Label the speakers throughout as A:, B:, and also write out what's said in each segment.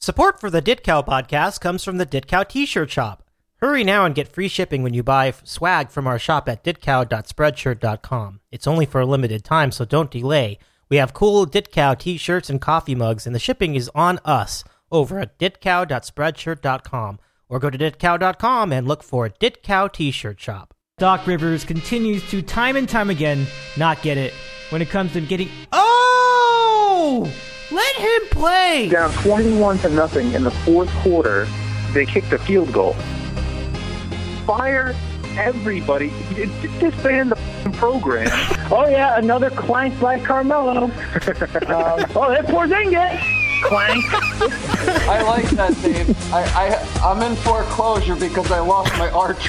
A: Support for the Ditkow podcast comes from the Ditkow t-shirt shop. Hurry now and get free shipping when you buy swag from our shop at ditkow.spreadshirt.com. It's only for a limited time, so don't delay. We have cool Ditkow t-shirts and coffee mugs, and the shipping is on us over at ditkow.spreadshirt.com. Or go to ditkow.com and look for Ditkow t-shirt shop.
B: Doc Rivers continues to, time and time again, not get it when it comes to getting... Oh! Let him play!
C: Down 21-0 in the fourth quarter, they kicked a field goal. Fire everybody. Disband the program.
D: Oh, yeah, another clank by Carmelo. There's Porzingis. Clank.
E: I like that, Dave. I'm in foreclosure because I lost my arch.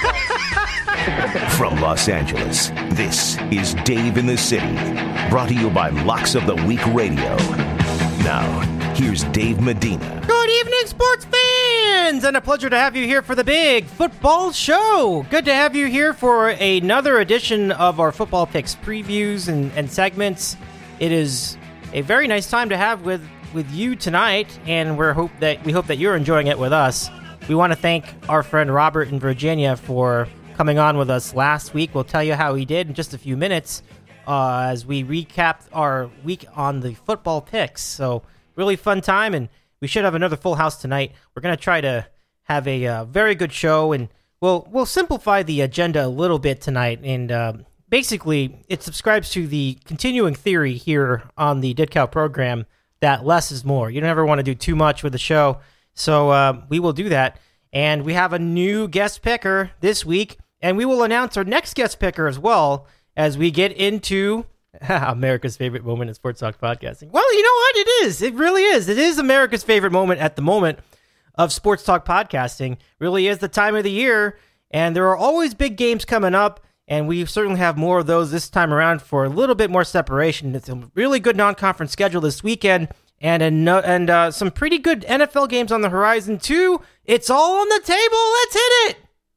F: From Los Angeles, this is Dave in the City, brought to you by Locks of the Week Radio. Now, here's Dave Medina.
A: Good evening, sports fans, and a pleasure to have you here for the big football show. Good to have you here for another edition of our Football Picks previews and segments. It is a very nice time to have with you tonight, and we hope that you're enjoying it with us. We want to thank our friend Robert in Virginia for coming on with us last week. We'll tell you how he did in just a few minutes as we recap our week on the football picks. So really fun time, and we should have another full house tonight. We're going to try to have a very good show, and we'll simplify the agenda a little bit tonight. And basically, it subscribes to the continuing theory here on the Ditkow program that less is more. You don't ever want to do too much with the show, so we will do that. And we have a new guest picker this week, and we will announce our next guest picker as well as we get into America's favorite moment in sports talk podcasting. Well, you know what? It is. It really is. It is America's favorite moment at the moment of sports talk podcasting. Really is the time of the year, and there are always big games coming up, and we certainly have more of those this time around for a little bit more separation. It's a really good non-conference schedule this weekend, and some pretty good NFL games on the horizon, too. It's all on the table. Let's hit it.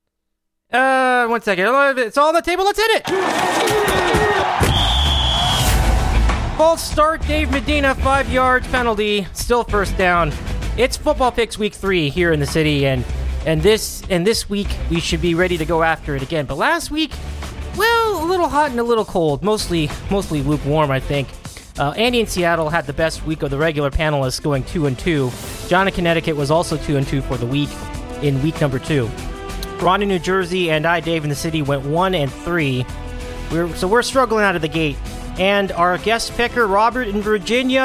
A: 1 second. It's all on the table. Let's hit it. False start. Dave Medina, 5 yards penalty. Still first down. It's Football Picks Week 3 here in the city, and this week we should be ready to go after it again. But last week, well, a little hot and a little cold. Mostly lukewarm, I think. Andy in Seattle had the best week of the regular panelists, going 2-2. John in Connecticut was also 2-2 for the week in week number 2. Ron in New Jersey and I, Dave in the City, went 1-3. We're struggling out of the gate. And our guest picker, Robert in Virginia,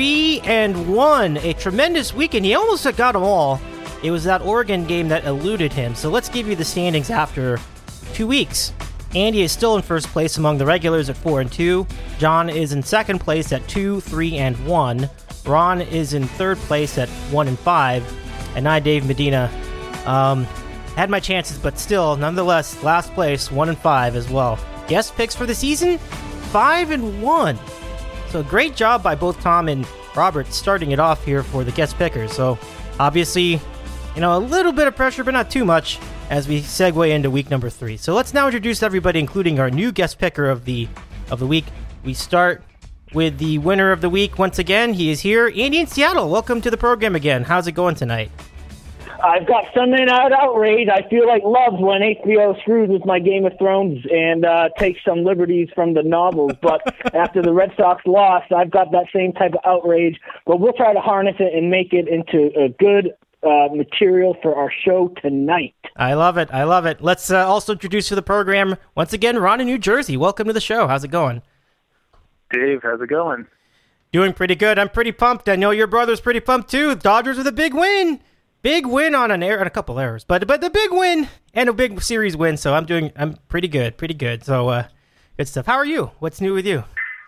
A: 3-1. A tremendous weekend. He almost got them all. It was that Oregon game that eluded him. So let's give you the standings after 2 weeks. Andy is still in first place among the regulars at 4-2. John is in second place at 2-3-1. Ron is in third place at 1-5. And I, Dave Medina, had my chances, but still, nonetheless, last place, 1-5 as well. Guest picks for the season, 5-1. So great job by both Tom and Robert starting it off here for the guest pickers. So obviously, a little bit of pressure, but not too much as we segue into week number 3. So let's now introduce everybody, including our new guest picker of the week. We start with the winner of the week once again. He is here, Andy in Seattle. Welcome to the program again. How's it going tonight?
D: I've got Sunday Night Outrage. I feel like love when HBO screws with my Game of Thrones and takes some liberties from the novels. But after the Red Sox lost, I've got that same type of outrage. But we'll try to harness it and make it into a good material for our show tonight.
A: I love it. Let's also introduce to the program, once again, Ron in New Jersey. Welcome to the show. How's it going?
C: Dave, how's it going?
A: Doing pretty good. I'm pretty pumped. I know your brother's pretty pumped, too. Dodgers with a big win. Big win on an error and a couple errors, but the big win and a big series win. So I'm pretty good. So good stuff. How are you? What's new with you?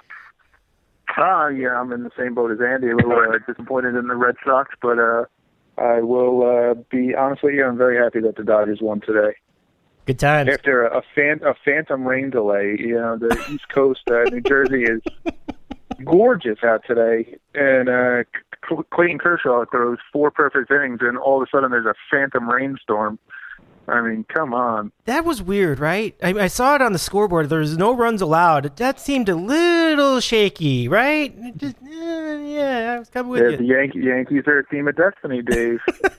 C: Yeah, I'm in the same boat as Andy. A little disappointed in the Red Sox, but I will be honest with you. I'm very happy that the Dodgers won today.
A: Good times.
C: After a phantom rain delay, the East Coast, New Jersey is gorgeous out today, and Clayton Kershaw throws 4 perfect innings, and all of a sudden there's a phantom rainstorm. I mean, come on.
A: That was weird, right? I saw it on the scoreboard. There's no runs allowed. That seemed a little shaky, right? Just, yeah, I was coming with
C: The
A: you.
C: Yankees are a team of destiny, Dave.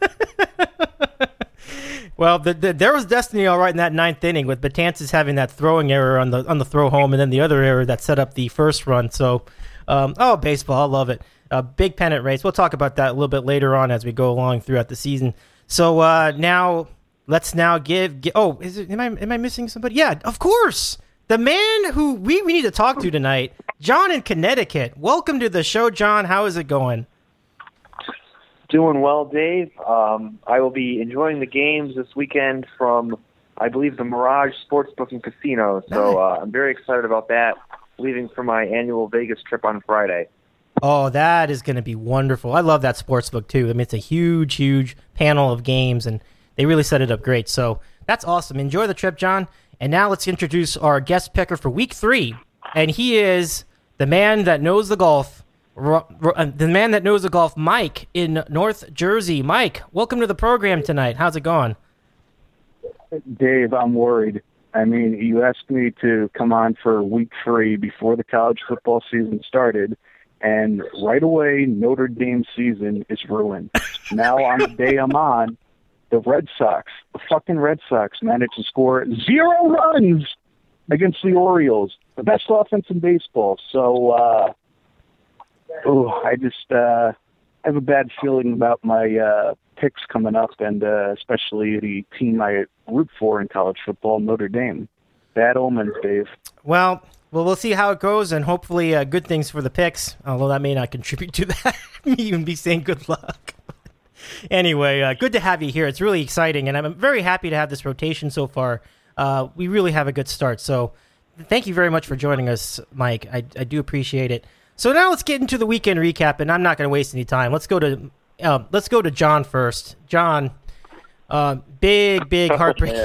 A: Well, there was destiny all right in that ninth inning with Betances having that throwing error on the throw home, and then the other error that set up the first run. So, baseball, I love it. Big pennant race. We'll talk about that a little bit later on as we go along throughout the season. So now let's give. Oh, am I missing somebody? Yeah, of course. The man who we need to talk to tonight, John in Connecticut. Welcome to the show, John. How is it going?
G: Doing well, Dave. I will be enjoying the games this weekend from, I believe, the Mirage Sportsbook and Casino. So I'm very excited about that, leaving for my annual Vegas trip on Friday.
A: Oh, that is going to be wonderful. I love that sportsbook, too. I mean, it's a huge, huge panel of games, and they really set it up great. So that's awesome. Enjoy the trip, John. And now let's introduce our guest picker for Week 3. And he is the man that knows the golf. The man that knows the golf, Mike in North Jersey. Mike, welcome to the program tonight. How's it going?
C: Dave, I'm worried. I mean, you asked me to come on for Week 3 before the college football season started, and right away, Notre Dame season is ruined. Now, on the day I'm on, the fucking Red Sox managed to score 0 runs against the Orioles, the best offense in baseball. So, I just have a bad feeling about my picks coming up, and especially the team I root for in college football, Notre Dame. Bad omens, Dave.
A: Well, we'll see how it goes, and hopefully good things for the picks, although that may not contribute to that. Me even be saying good luck. Anyway, good to have you here. It's really exciting, and I'm very happy to have this rotation so far. We really have a good start, so thank you very much for joining us, Mike. I do appreciate it. So now let's get into the weekend recap, and I'm not going to waste any time. Let's go to John first. John, big heartbreak.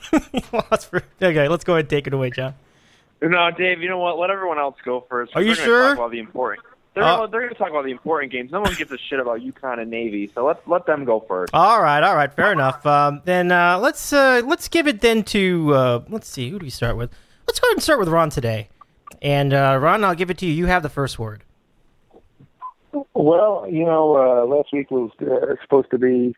A: Okay, let's go ahead and take it away, John.
G: No, Dave, you know what? Let everyone else go first.
A: Are you sure?
G: Talk about the important. They're going to talk about the important games. No one gives a shit about UConn and Navy, so let them go first.
A: All right, fair enough. Then let's give it then to let's see, who do we start with? Let's go ahead and start with Ron today. And Ron, I'll give it to you. You have the first word.
C: Well, last week was supposed to be,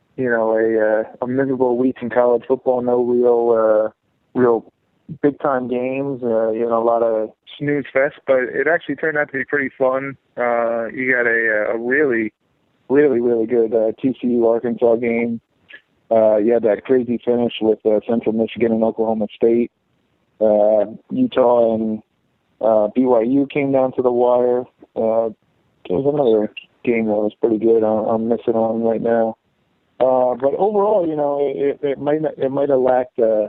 C: a miserable week in college football. No real big time games. A lot of snooze fest, but it actually turned out to be pretty fun. You got a really, really, really good TCU Arkansas game. You had that crazy finish with Central Michigan and Oklahoma State. Utah and BYU came down to the wire. There was another game that was pretty good. I'm missing on right now. But overall, it might have lacked, the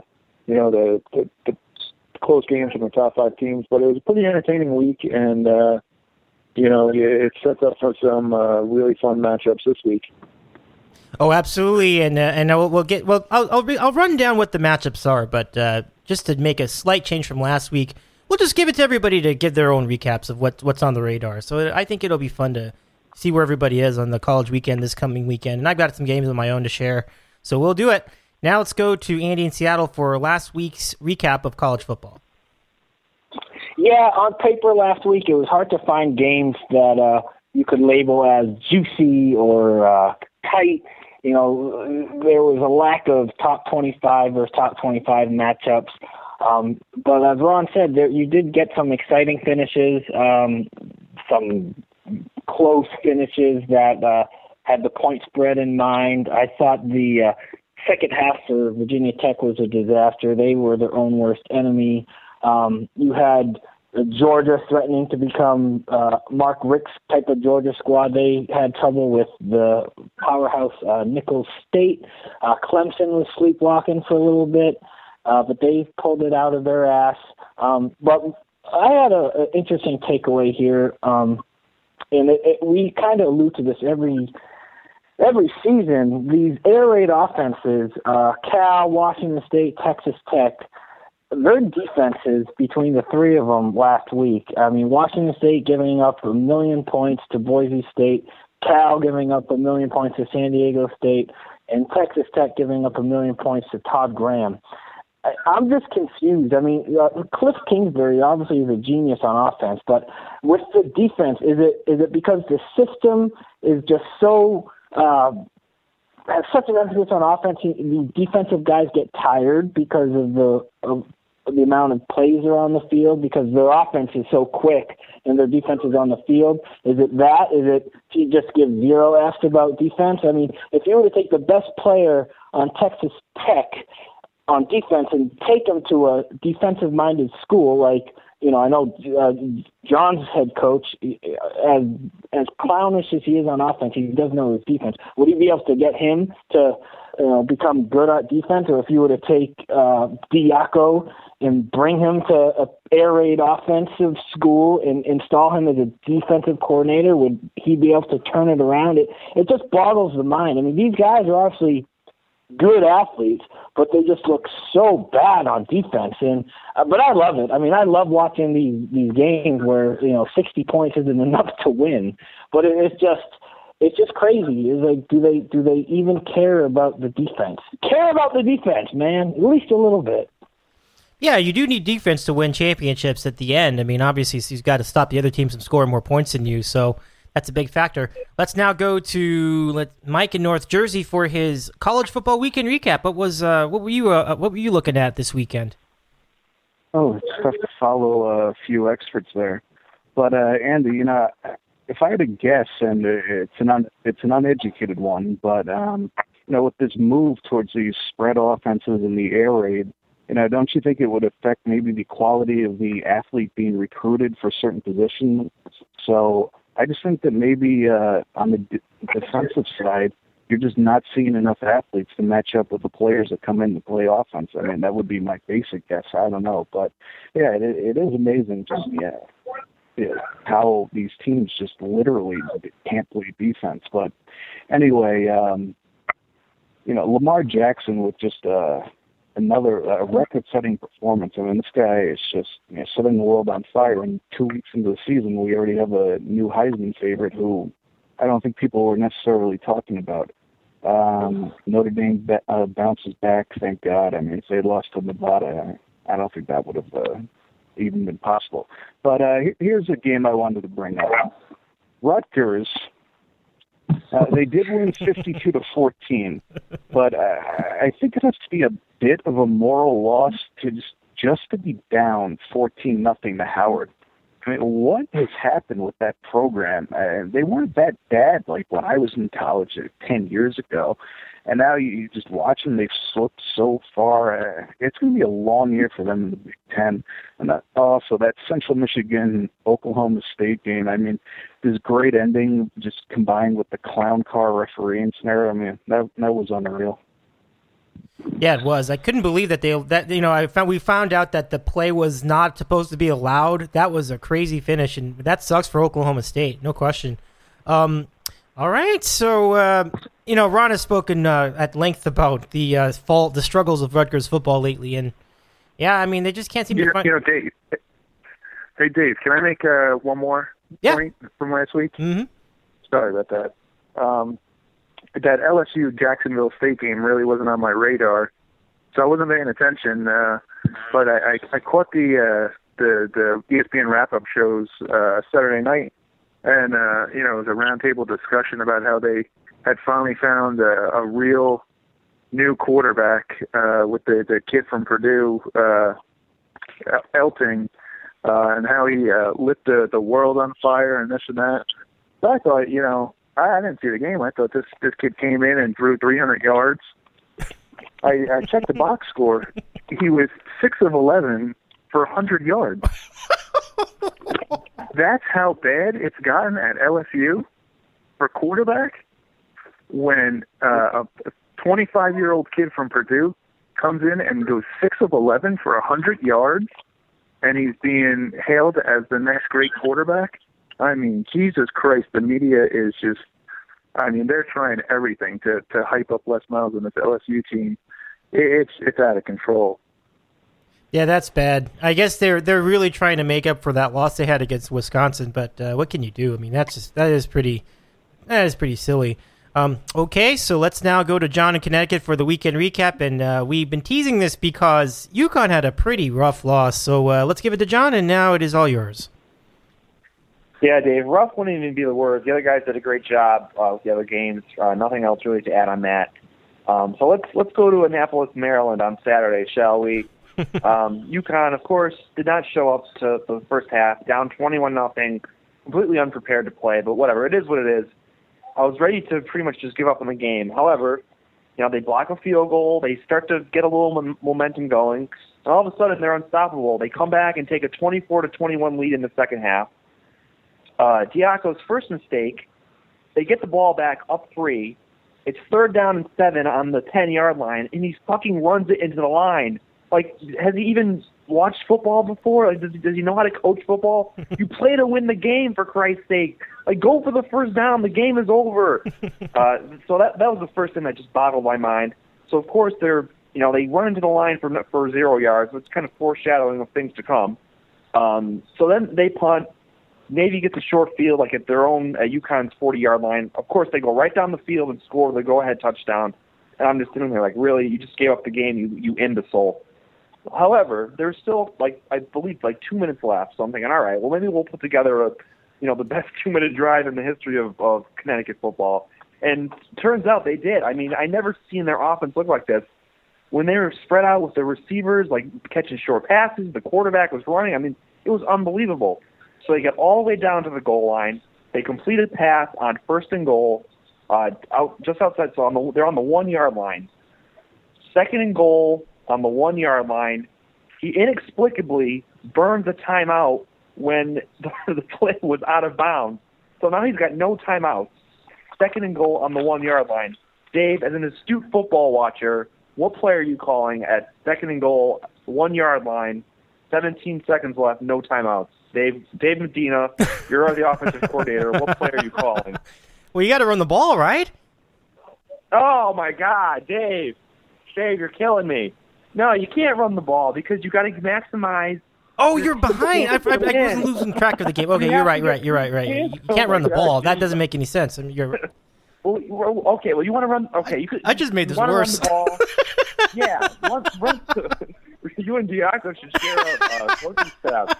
C: close games from the top 5 teams. But it was a pretty entertaining week, and it sets up for some really fun matchups this week.
A: Oh, absolutely, and I'll run down what the matchups are, but just to make a slight change from last week. We'll just give it to everybody to give their own recaps of what's on the radar. So I think it'll be fun to see where everybody is on the college weekend this coming weekend. And I've got some games of my own to share. So we'll do it. Now let's go to Andy in Seattle for last week's recap of college football.
D: Yeah, on paper last week it was hard to find games that you could label as juicy or tight. There was a lack of top 25 versus top 25 matchups. But as Ron said, you did get some exciting finishes, some close finishes that had the point spread in mind. I thought the second half for Virginia Tech was a disaster. They were their own worst enemy. You had Georgia threatening to become Mark Richt's type of Georgia squad. They had trouble with the powerhouse Nicholls State. Clemson was sleepwalking for a little bit. But they pulled it out of their ass. But I had an interesting takeaway here, and we kind of allude to this every season. These air raid offenses, Cal, Washington State, Texas Tech, their defenses between the three of them last week. I mean, Washington State giving up 1 million points to Boise State, Cal giving up 1 million points to San Diego State. and Texas Tech giving up 1 million points to Todd Graham. I'm just confused. I mean, Cliff Kingsbury obviously is a genius on offense, but with the defense, is it because the system is just so has such an emphasis on offense? The defensive guys get tired because of the amount of plays are on the field because their offense is so quick and their defense is on the field. Is it that? Is it you just give zero asked about defense? I mean, if you were to take the best player on Texas Tech on defense and take them to a defensive-minded school, like, you know, I know John's head coach, as clownish as he is on offense, he doesn't know his defense. Would he be able to get him to become good at defense? Or if you were to take Diaco and bring him to an air raid offensive school and install him as a defensive coordinator, would he be able to turn it around? It just boggles the mind. I mean, these guys are obviously good athletes, but they just look so bad on defense. And but I love it. I mean, I love watching these games where 60 points isn't enough to win. But it's just crazy. It's like, do they even care about the defense? Care about the defense, man, at least a little bit.
A: Yeah, you do need defense to win championships at the end. I mean, obviously, he's got to stop the other teams from scoring more points than you, so that's a big factor. Let's now go to Mike in North Jersey for his college football weekend recap. What were you looking at this weekend?
C: Oh, it's tough to follow a few experts there, but Andy, if I had to guess, and it's an uneducated one, but with this move towards these spread offenses in the air raid, don't you think it would affect maybe the quality of the athlete being recruited for certain positions? So I just think that maybe on the defensive side, you're just not seeing enough athletes to match up with the players that come in to play offense. I mean, that would be my basic guess. I don't know. But, yeah, it is amazing just how these teams just literally can't play defense. But anyway, Lamar Jackson with just another record-setting performance. I mean, this guy is just setting the world on fire. And 2 weeks into the season, we already have a new Heisman favorite who I don't think people were necessarily talking about. Notre Dame bounces back, thank God. I mean, if they had lost to Nevada, I don't think that would have even been possible. But here's a game I wanted to bring up. Rutgers, they did win 52-14, but I think it has to be a bit of a moral loss to just to be down 14-0 to Howard. I mean, what has happened with that program? They weren't that bad like when I was in college 10 years ago, and now you just watch them. They've slipped so far. It's going to be a long year for them in the Big Ten. And also that Central Michigan-Oklahoma State game, I mean, this great ending just combined with the clown car refereeing scenario, I mean, that was unreal.
A: Yeah, it was. I couldn't believe that we found out that the play was not supposed to be allowed. That was a crazy finish, and that sucks for Oklahoma State, no question. All right, so Ron has spoken at length about the struggles of Rutgers football lately, and yeah, I mean they just can't seem to find.
H: Dave. Hey, Dave, can I make one more point from last week?
A: Mm-hmm.
H: Sorry about that. That LSU Jacksonville State game really wasn't on my radar, so I wasn't paying attention. But I caught the ESPN wrap-up shows Saturday night, and it was a roundtable discussion about how they had finally found a real new quarterback with the kid from Purdue, Elting, and how he lit the world on fire and this and that. So I thought, I didn't see the game. I thought this kid came in and threw 300 yards. I checked the box score. He was 6 of 11 for 100 yards. That's how bad it's gotten at LSU for quarterback when a 25-year-old kid from Purdue comes in and goes 6 of 11 for 100 yards, and he's being hailed as the next great quarterback. I mean, Jesus Christ, the media is just, they're trying everything to hype up Les Miles and this LSU team. It's out of control.
A: Yeah, that's bad. I guess they're really trying to make up for that loss they had against Wisconsin, but what can you do? I mean, that is pretty silly. Okay, so let's now go to John in Connecticut for the weekend recap, and we've been teasing this because UConn had a pretty rough loss, so let's give it to John, and now it is all yours.
G: Yeah, Dave, rough wouldn't even be the word. The other guys did a great job with the other games. Nothing else really to add on that. So let's go to Annapolis, Maryland on Saturday, shall we? UConn, of course, did not show up to the first half, down 21-0, completely unprepared to play, but whatever. It is what it is. I was ready to pretty much just give up on the game. However, they block a field goal. They start to get a little momentum going. And all of a sudden, they're unstoppable. They come back and take a 24-21 lead in the second half. Diaco's first mistake, they get the ball back up 3. It's 3rd down and 7 on the 10-yard line, and he fucking runs it into the line. Like, has he even watched football before? Like, does he know how to coach football? You play to win the game, for Christ's sake. Like, go for the first down. The game is over. So that was the first thing that just boggled my mind. So, of course, they run into the line for 0 yards. So it's kind of foreshadowing of things to come. So then they punt. Navy gets a short field, like at their own UConn's 40-yard line. Of course, they go right down the field and score the go-ahead touchdown. And I'm just sitting there like, really? You just gave up the game, you imbecile. However, there's still, I believe, 2 minutes left. So I'm thinking, all right, well, maybe we'll put together the best 2-minute drive in the history of Connecticut football. And turns out they did. I mean, I never seen their offense look like this. When they were spread out with the receivers, catching short passes, the quarterback was running. I mean, it was unbelievable. So they get all the way down to the goal line. They complete a pass on 1st and goal, just outside. So they're on the 1-yard line. 2nd and goal on the 1-yard line. He inexplicably burned the timeout when the play was out of bounds. So now he's got no timeouts. 2nd and goal on the 1-yard line. Dave, as an astute football watcher, what play are you calling at 2nd and goal, 1-yard line, 17 seconds left, no timeouts? Dave Medina, you're the offensive coordinator. What play are you calling?
A: Well, you got to run the ball, right?
G: Oh, my God, Dave. Dave, you're killing me. No, you can't run the ball because you got to maximize.
A: Oh, you're behind. I wasn't losing track of the game. Okay, you're right. You can't run the ball. That doesn't make any sense. I mean,
G: Well, you want to run? Okay, you could.
A: I just made this worse.
G: Run the ball. Yeah, run. You and Diaco should share a coaching staff.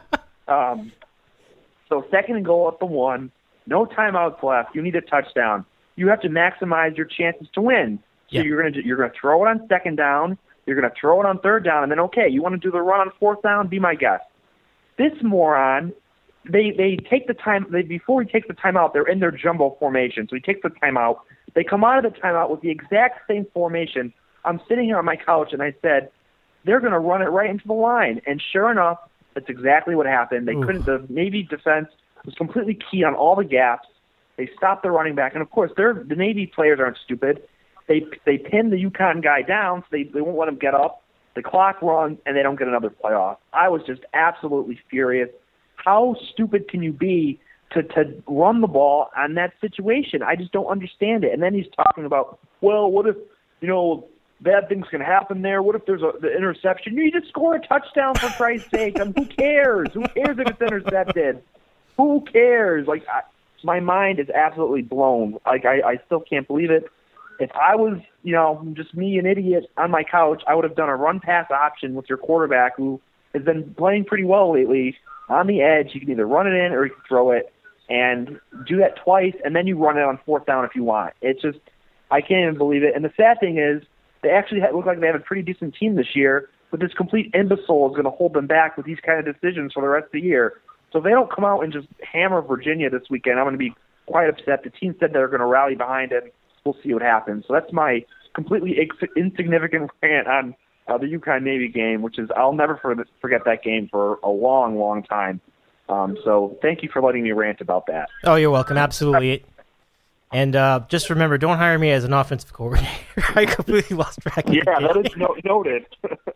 G: So 2nd and goal at the 1, no timeouts left. You need a touchdown. You have to maximize your chances to win. So you're gonna throw it on 2nd down. You're gonna throw it on 3rd down, and then you want to do the run on 4th down? Be my guest. This moron, they take the time. Before he takes the timeout, they're in their jumbo formation. So he takes the timeout. They come out of the timeout with the exact same formation. I'm sitting here on my couch, and I said, they're gonna run it right into the line. And sure enough, that's exactly what happened. They couldn't. The Navy defense was completely key on all the gaps. They stopped the running back, and of course, the Navy players aren't stupid. They pin the UConn guy down, so they won't let him get up. The clock runs, and they don't get another play off. I was just absolutely furious. How stupid can you be to run the ball on that situation? I just don't understand it. And then he's talking about, well, what if bad things can happen there? What if there's the interception? You just score a touchdown, for Christ's sake. I mean, who cares? Who cares if it's intercepted? Who cares? My mind is absolutely blown. I still can't believe it. If I was, just me, an idiot, on my couch, I would have done a run-pass option with your quarterback, who has been playing pretty well lately. On the edge, you can either run it in or you can throw it, and do that twice, and then you run it on 4th down if you want. It's just, I can't even believe it. And the sad thing is, they actually look like they have a pretty decent team this year, but this complete imbecile is going to hold them back with these kind of decisions for the rest of the year. So if they don't come out and just hammer Virginia this weekend, I'm going to be quite upset. The team said they're going to rally behind it. We'll see what happens. So that's my completely insignificant rant on the UConn-Navy game, which is, I'll never forget that game for a long, long time. So thank you for letting me rant about that.
A: Oh, you're welcome. Absolutely. And just remember, don't hire me as an offensive coordinator. I completely lost track of the game.
G: That is noted.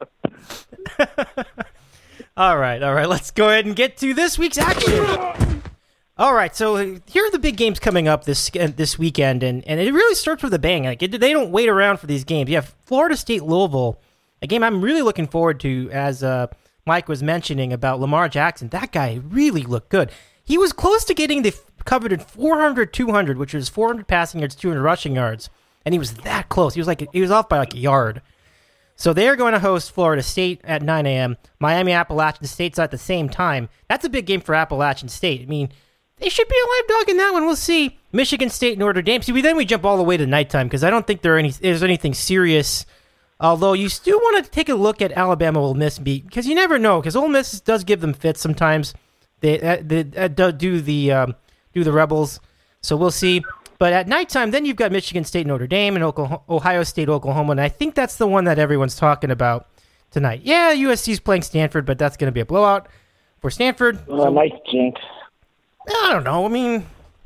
A: All right. Let's go ahead and get to this week's action. All right, so here are the big games coming up this weekend, and it really starts with a bang. They don't wait around for these games. You have Florida State Louisville, a game I'm really looking forward to, as Mike was mentioning about Lamar Jackson. That guy really looked good. He was close to getting the coveted 400, 200, which is 400 passing yards, 200 rushing yards, and he was that close. He was off by like a yard. So they're going to host Florida State at 9 a.m. Miami Appalachian State's at the same time. That's a big game for Appalachian State. I mean, they should be a live dog in that one. We'll see. Michigan State, Notre Dame. See, then we jump all the way to nighttime because I don't think there's anything serious. Although you still want to take a look at Alabama Ole Miss beat because you never know because Ole Miss does give them fits sometimes. They do the Rebels. So we'll see. But at nighttime, then you've got Michigan State, Notre Dame, and Ohio State, Oklahoma. And I think that's the one that everyone's talking about tonight. Yeah, USC's playing Stanford, but that's going to be a blowout for Stanford.
D: Nice jinx.
A: I don't know. I mean,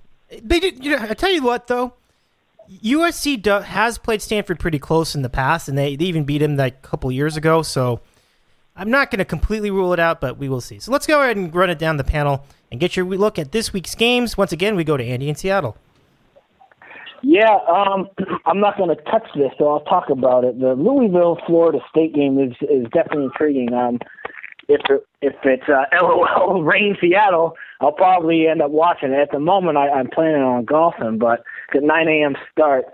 A: I tell you what, though. USC has played Stanford pretty close in the past, and they even beat him like a couple years ago. So I'm not going to completely rule it out, but we will see. So let's go ahead and run it down the panel and get your look at this week's games. Once again, we go to Andy in Seattle.
D: Yeah, I'm not going to touch this, so I'll talk about it. The Louisville-Florida State game is definitely intriguing. If it's LOL rain Seattle, I'll probably end up watching it. At the moment, I'm planning on golfing, but it's a 9 a.m. start.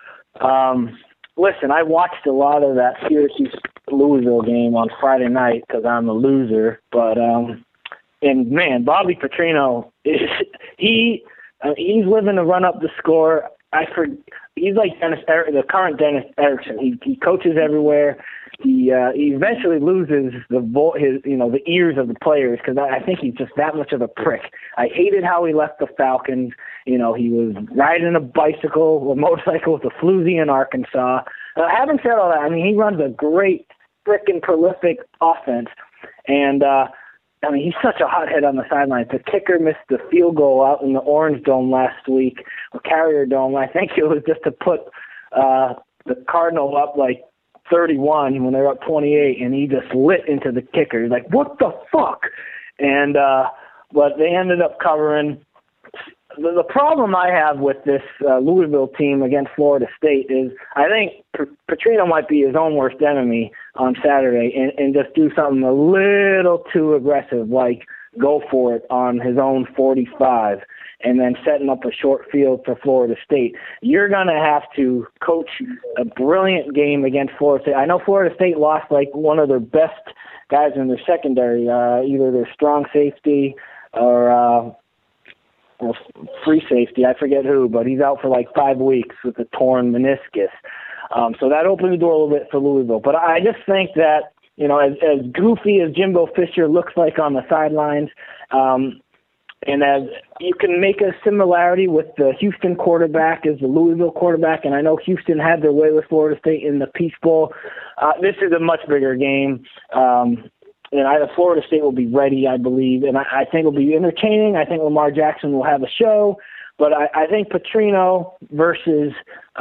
D: Listen, I watched a lot of that Syracuse-Louisville game on Friday night because I'm a loser. But and man, Bobby Petrino he's living to run up the score. He's like the current Dennis Erickson. He coaches everywhere. He eventually loses the ears of the players because I think he's just that much of a prick. I hated how he left the Falcons. He was riding a motorcycle with a floozy in Arkansas. Having said all that, I mean, he runs a great, frickin' prolific offense. And, he's such a hothead on the sidelines. The kicker missed the field goal out in the Orange Dome last week, or Carrier Dome. I think it was just to put the Cardinal up like 31 when they were up 28, and he just lit into the kicker. He's like, what the fuck? And but they ended up covering. The problem I have with this Louisville team against Florida State is I think Petrino might be his own worst enemy on Saturday and just do something a little too aggressive, like go for it on his own 45 and then setting up a short field for Florida State. You're going to have to coach a brilliant game against Florida State. I know Florida State lost like one of their best guys in their secondary, either their strong safety or free safety, I forget who, but he's out for like 5 weeks with a torn meniscus. So that opened the door a little bit for Louisville. But I just think that, as goofy as Jimbo Fisher looks like on the sidelines, and as you can make a similarity with the Houston quarterback as the Louisville quarterback, and I know Houston had their way with Florida State in the Peach Bowl, this is a much bigger game. And Florida State will be ready, I believe, and I think it'll be entertaining. I think Lamar Jackson will have a show, but I think Petrino versus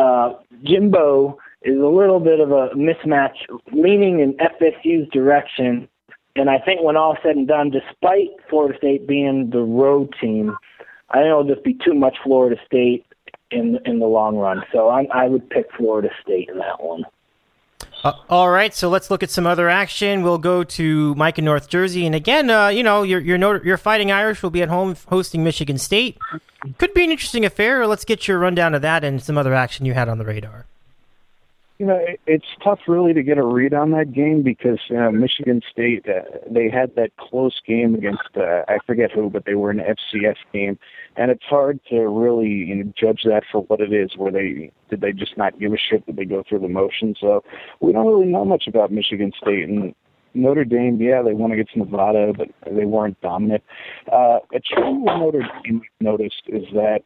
D: Jimbo is a little bit of a mismatch, leaning in FSU's direction. And I think when all said and done, despite Florida State being the road team, I think it'll just be too much Florida State in the long run. So I would pick Florida State in that one.
A: All right, so let's look at some other action. We'll go to Mike in North Jersey, and again, your Fighting Irish will be at home hosting Michigan State. Could be an interesting affair. Let's get your rundown of that and some other action you had on the radar.
C: It's tough really to get a read on that game because Michigan State, they had that close game against, I forget who, but they were an FCS game. And it's hard to really judge that for what it is. Did they just not give a shit? Did they go through the motions? So we don't really know much about Michigan State. And Notre Dame, yeah, they won against Nevada, but they weren't dominant. A trend with Notre Dame noticed is that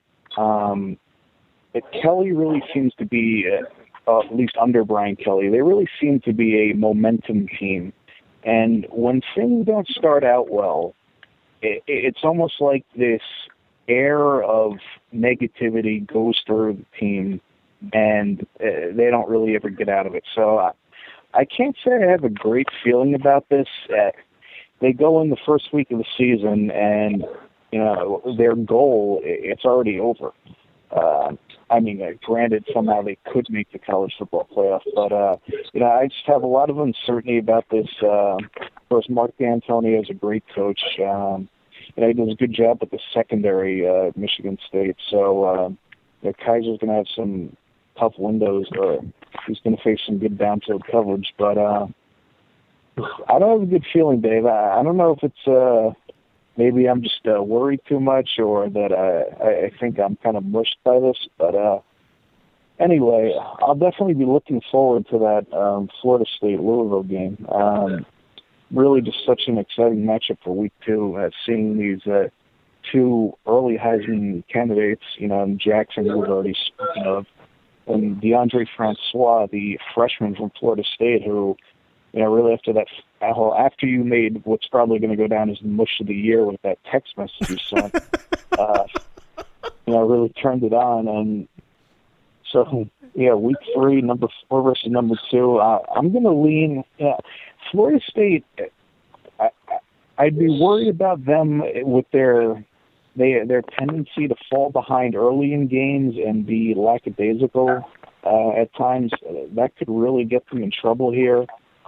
C: Kelly really seems to be... at least under Brian Kelly, they really seem to be a momentum team. And when things don't start out well, it's almost like this air of negativity goes through the team, and they don't really ever get out of it. So I can't say I have a great feeling about this. They go in the first week of the season, and their goal, it's already over. Granted, somehow they could make the college football playoff, but, I just have a lot of uncertainty about this. Of course, Mark D'Antonio is a great coach. he does a good job with the secondary, Michigan State. So Kaiser's going to have some tough windows. He's going to face some good downfield coverage. But I don't have a good feeling, Dave. I don't know if it's maybe I'm just worried too much, or that I think I'm kind of mushed by this. But anyway, I'll definitely be looking forward to that Florida State-Louisville game. Really just such an exciting matchup for Week 2, seeing these two early Heisman candidates, Jackson, who we've already spoken of, and DeAndre Francois, the freshman from Florida State, who, really after you made what's probably going to go down as the mush of the year with that text message you sent, really turned it on. And so, Week 3, number 4 versus number 2, I'm going to lean Florida State. I'd be worried about them with their tendency to fall behind early in games and be lackadaisical at times. That could really get them in trouble here.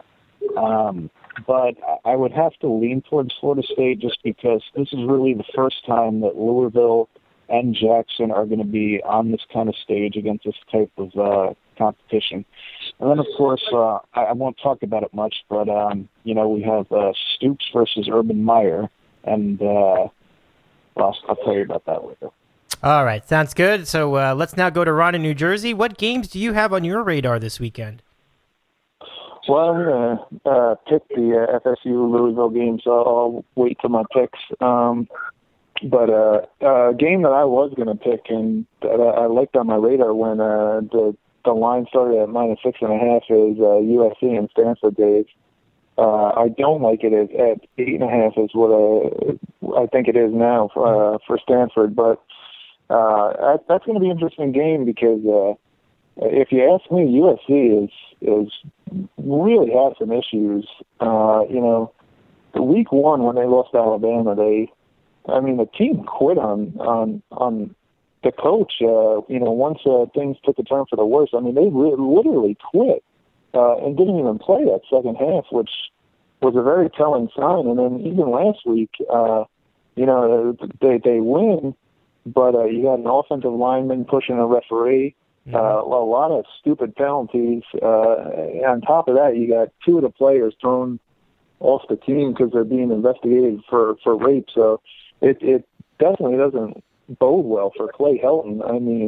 C: But I would have to lean towards Florida State just because this is really the first time that Louisville and Jackson are going to be on this kind of stage against this type of competition. And then, of course, I won't talk about it much, but, we have Stoops versus Urban Meyer, and I'll tell you about that later.
A: All right, sounds good. So let's now go to Ron in New Jersey. What games do you have on your radar this weekend?
H: Well, I'm going to pick the FSU-Louisville game, so I'll wait till my picks. But a game that I was going to pick and that I liked on my radar when the line started at -6.5 is USC and Stanford, Dave. I don't like it at 8.5 is what I think it is now for Stanford. But that's going to be an interesting game because if you ask me, USC is really had some issues. Week 1 when they lost to Alabama, the team quit on the coach. Once things took a turn for the worse, they literally quit and didn't even play that second half, which was a very telling sign. And then even last week, they win, but you got an offensive lineman pushing a referee. A lot of stupid penalties. On top of that, you got 2 of the players thrown off the team because they're being investigated for rape. So it definitely doesn't bode well for Clay Helton.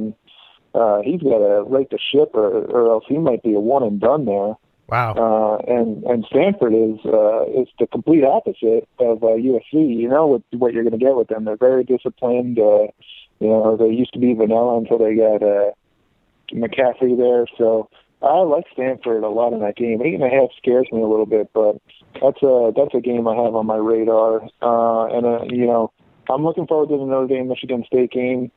H: He's got to right the ship, or else he might be a one and done there.
A: Wow.
H: And Stanford is the complete opposite of USC. You know what you're going to get with them. They're very disciplined. They used to be vanilla until they got McCaffrey there. So I like Stanford a lot in that game. 8.5 scares me a little bit, but that's a game I have on my radar. I'm looking forward to the Notre Dame Michigan State game.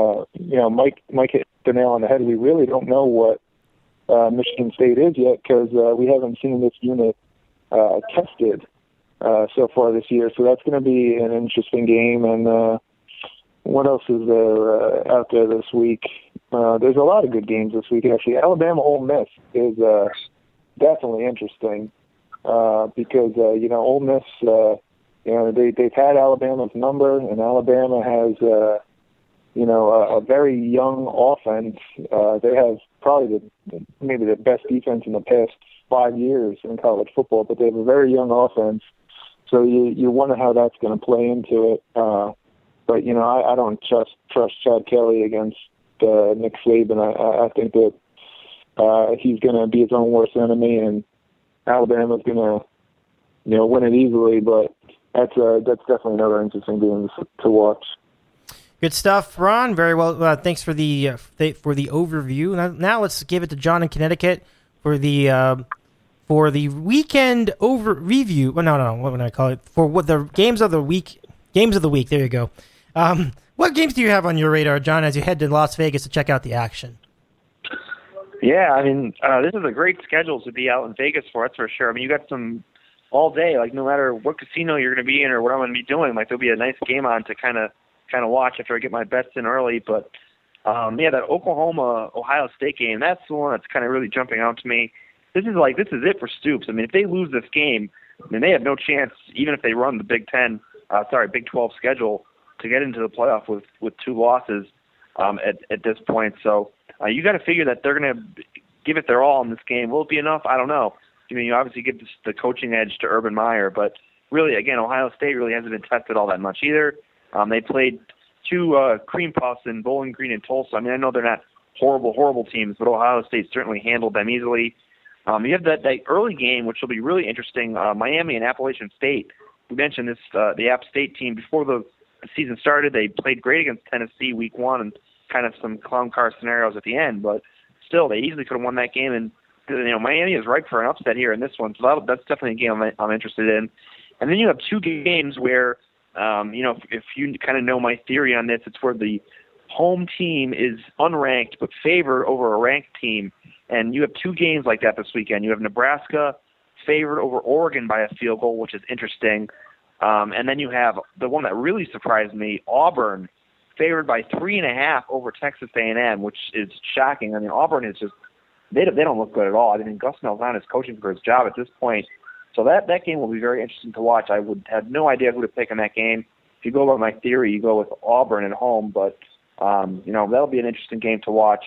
H: Mike hit the nail on the head. We really don't know what Michigan State is yet because we haven't seen this unit tested so far this year. So that's going to be an interesting game. And what else is there out there this week? There's a lot of good games this week, actually. Alabama-Ole Miss is definitely interesting because, Ole Miss, they've had Alabama's number, and Alabama has, a very young offense. They have probably maybe the best defense in the past 5 years in college football, but they have a very young offense. So you wonder how that's going to play into it. But, I don't trust Chad Kelly against Nick Saban. I think that he's going to be his own worst enemy, and Alabama's going to, win it easily. But that's definitely another interesting game to watch.
A: Good stuff, Ron. Very well. Thanks for the overview. Now let's give it to John in Connecticut for the weekend review. Well, no. What would I call it? For what the games of the week? Games of the week. There you go. What games do you have on your radar, John, as you head to Las Vegas to check out the action?
G: Yeah, this is a great schedule to be out in Vegas for, that's for sure. You got some all day, no matter what casino you're going to be in or what I'm going to be doing, there'll be a nice game on to kind of watch after I get my bets in early. But, that Oklahoma-Ohio State game, that's the one that's kind of really jumping out to me. This is it for Stoops. If they lose this game, they have no chance, even if they run the Big Ten Big 12 schedule to get into the playoff with 2 losses at this point. So you got to figure that they're going to give it their all in this game. Will it be enough? I don't know. I mean, you obviously give the coaching edge to Urban Meyer, but really, again, Ohio State really hasn't been tested all that much either. They played 2 cream puffs in Bowling Green and Tulsa. I mean, I know they're not horrible teams, but Ohio State certainly handled them easily. You have that early game, which will be really interesting, Miami and Appalachian State. We mentioned this, the App State team, before the season started, they played great against Tennessee week 1 and kind of some clown car scenarios at the end, but still, they easily could have won that game, and Miami is ripe for an upset here in this one, so that's definitely a game I'm interested in. And then you have 2 games where, if you kind of know my theory on this, it's where the home team is unranked but favored over a ranked team, and you have 2 games like that this weekend. You have Nebraska favored over Oregon by a field goal, which is interesting, and then you have the one that really surprised me, Auburn favored by 3.5 over Texas A&M, which is shocking. I mean, Auburn is just they don't look good at all. I mean, Gus Malzahn is coaching for his job at this point. So that game will be very interesting to watch. I would have no idea who to pick in that game. If you go by my theory, you go with Auburn at home, but that'll be an interesting game to watch.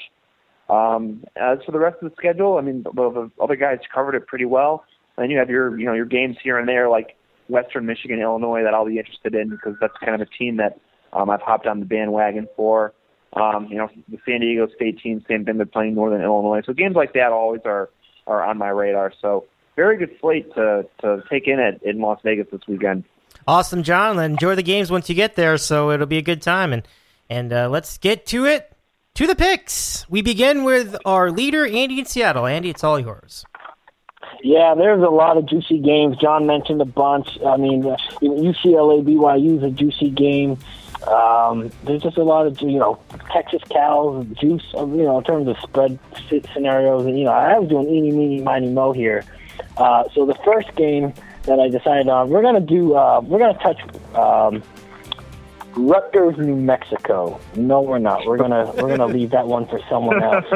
G: As for the rest of the schedule, I mean, the other guys covered it pretty well. And then you have your games here and there, like Western Michigan, Illinois, that I'll be interested in because that's kind of a team that I've hopped on the bandwagon for. The San Diego State team, same thing, they're playing Northern Illinois. So games like that always are on my radar. So very good slate to take in Las Vegas this weekend.
A: Awesome, John. Enjoy the games once you get there, so it'll be a good time. And let's get to it, to the picks. We begin with our leader, Andy in Seattle. Andy, it's all yours.
D: Yeah, there's a lot of juicy games. John mentioned a bunch. I mean, UCLA, BYU is a juicy game. There's just a lot of, Texas Cal's juice, in terms of spread scenarios. And, I was doing eeny, meeny, miny, mo here. So the first game that I decided on, we're going to touch Rutgers, New Mexico. No, we're not. We're gonna leave that one for someone else.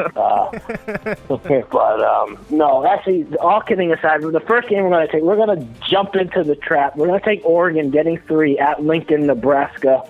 D: But no, actually, all kidding aside, the first game we're gonna jump into the trap. We're gonna take Oregon getting 3 at Lincoln, Nebraska.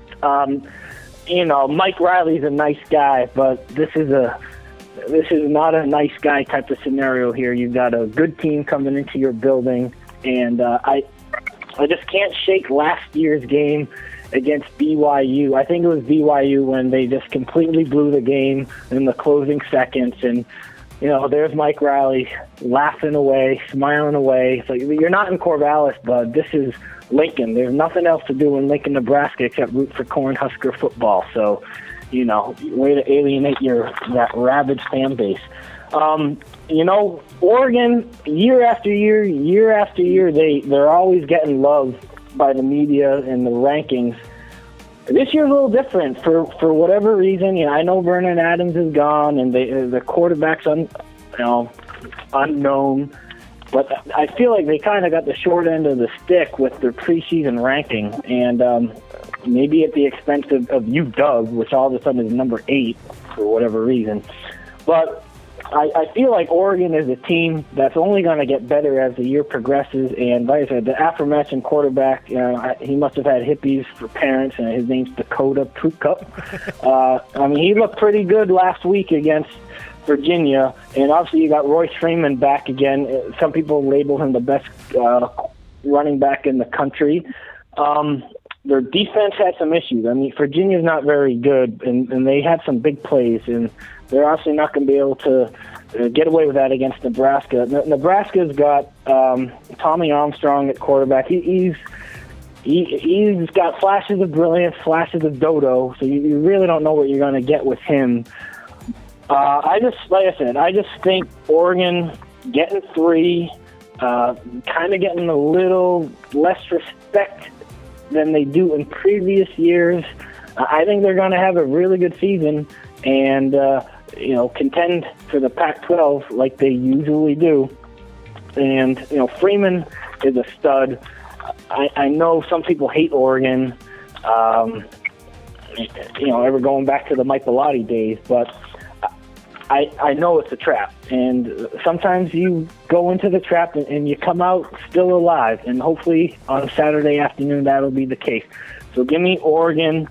D: Mike Riley's a nice guy, but this is not a nice guy type of scenario here. You've got a good team coming into your building, and I just can't shake last year's game against BYU. I think it was BYU when they just completely blew the game in the closing seconds, and there's Mike Riley laughing away, smiling away. So you're not in Corvallis, bud. This is Lincoln. There's nothing else to do in Lincoln, Nebraska except root for Cornhusker football. So, way to alienate that rabid fan base. Oregon, year after year, they're always getting love by the media and the rankings. This year's a little different for whatever reason. I know Vernon Adams is gone and the quarterback's unknown, but I feel like they kind of got the short end of the stick with their preseason ranking, and maybe at the expense of UW, which all of a sudden is number 8 for whatever reason. But I feel like Oregon is a team that's only going to get better as the year progresses. And like I said, the aforementioned quarterback, he must have had hippies for parents, and his name's Dakota Prukop. He looked pretty good last week against Virginia. And obviously you got Royce Freeman back again. Some people label him the best running back in the country. Their defense had some issues. Virginia's not very good, and they had some big plays, and they're obviously not going to be able to get away with that against Nebraska. Nebraska's got Tommy Armstrong at quarterback. He's got flashes of brilliance, flashes of dodo, so you really don't know what you're going to get with him. I just think Oregon getting 3, kind of getting a little less respect than they do in previous years. I think they're going to have a really good season and contend for the Pac-12 like they usually do. And Freeman is a stud. I know some people hate Oregon, ever going back to the Mike Bellotti days, but I know it's a trap, and sometimes you go into the trap and you come out still alive, and hopefully on Saturday afternoon that'll be the case. So give me Oregon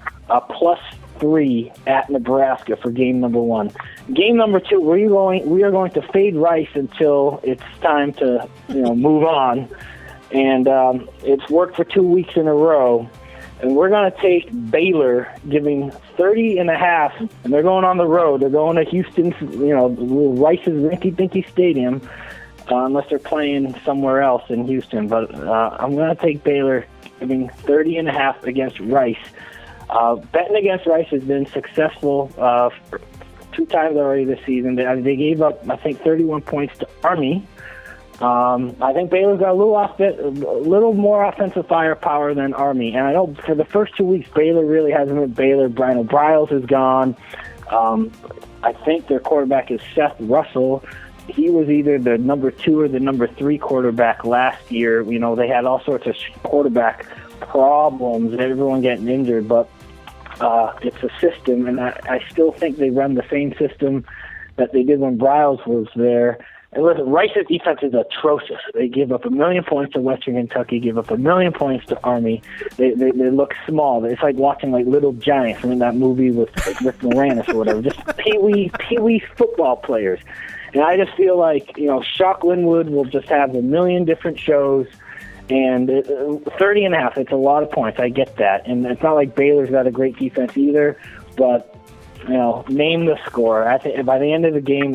D: +3 at Nebraska for game number 1. Game number 2, we are going to fade Rice until it's time to move on, and it's worked for 2 weeks in a row. And we're going to take Baylor, giving 30.5, and they're going on the road. They're going to Houston's, Rice's rinky-dinky stadium, unless they're playing somewhere else in Houston. But I'm going to take Baylor, giving 30.5 against Rice. Betting against Rice has been successful 2 times already this season. They gave up, I think, 31 points to Army. I think Baylor's got a little more offensive firepower than Army. And I know for the first 2 weeks, Baylor really hasn't been Baylor. Brian O'Briles is gone. I think their quarterback is Seth Russell. He was either the number 2 or the number 3 quarterback last year. They had all sorts of quarterback problems, everyone getting injured, but it's a system, and I still think they run the same system that they did when Briles was there. And listen, Rice's defense is atrocious. They give up 1 million points to Western Kentucky, give up 1 million points to Army. They look small. It's like watching Little Giants in that movie with Rick Moranis or whatever. Just pee-wee football players. And I just feel like Shock Linwood will just have 1 million different shows. And 30.5, it's a lot of points. I get that. And it's not like Baylor's got a great defense either, but name the score. I think by the end of the game,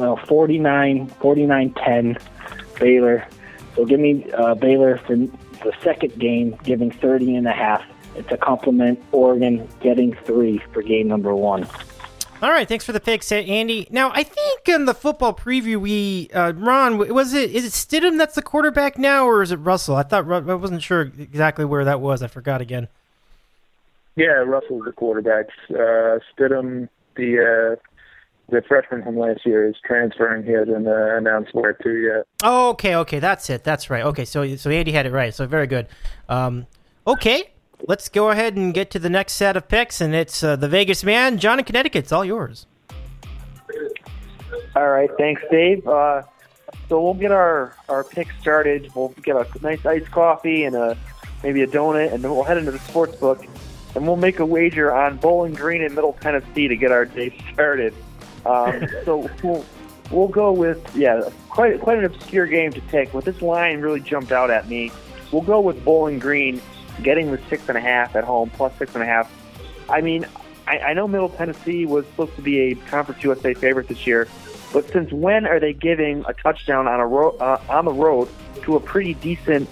D: 49-10, Baylor. So give me Baylor for the second game, giving 30.5. It's a compliment. Oregon getting 3 for game number 1.
A: All right, thanks for the picks, Andy. Now, I think in the football preview, Ron, is it Stidham that's the quarterback now, or is it Russell? I wasn't sure exactly where that was. I forgot again.
C: Yeah, Russell's the quarterback. Stidham, the freshman from last year, is transferring. He hasn't announced where to yet.
A: Oh, okay, that's it. That's right. Okay, so Andy had it right. So very good. Okay. Let's go ahead and get to the next set of picks, and it's the Vegas man, John in Connecticut. It's all yours.
G: All right, thanks, Dave. So we'll get our picks started. We'll get a nice iced coffee and maybe a donut, and then we'll head into the sports book, and we'll make a wager on Bowling Green in Middle Tennessee to get our day started. So we'll go with quite an obscure game to pick, but this line really jumped out at me. We'll go with Bowling Green getting the 6.5 at home, +6.5. I mean, I know Middle Tennessee was supposed to be a Conference USA favorite this year, but since when are they giving a touchdown on the road to a pretty decent,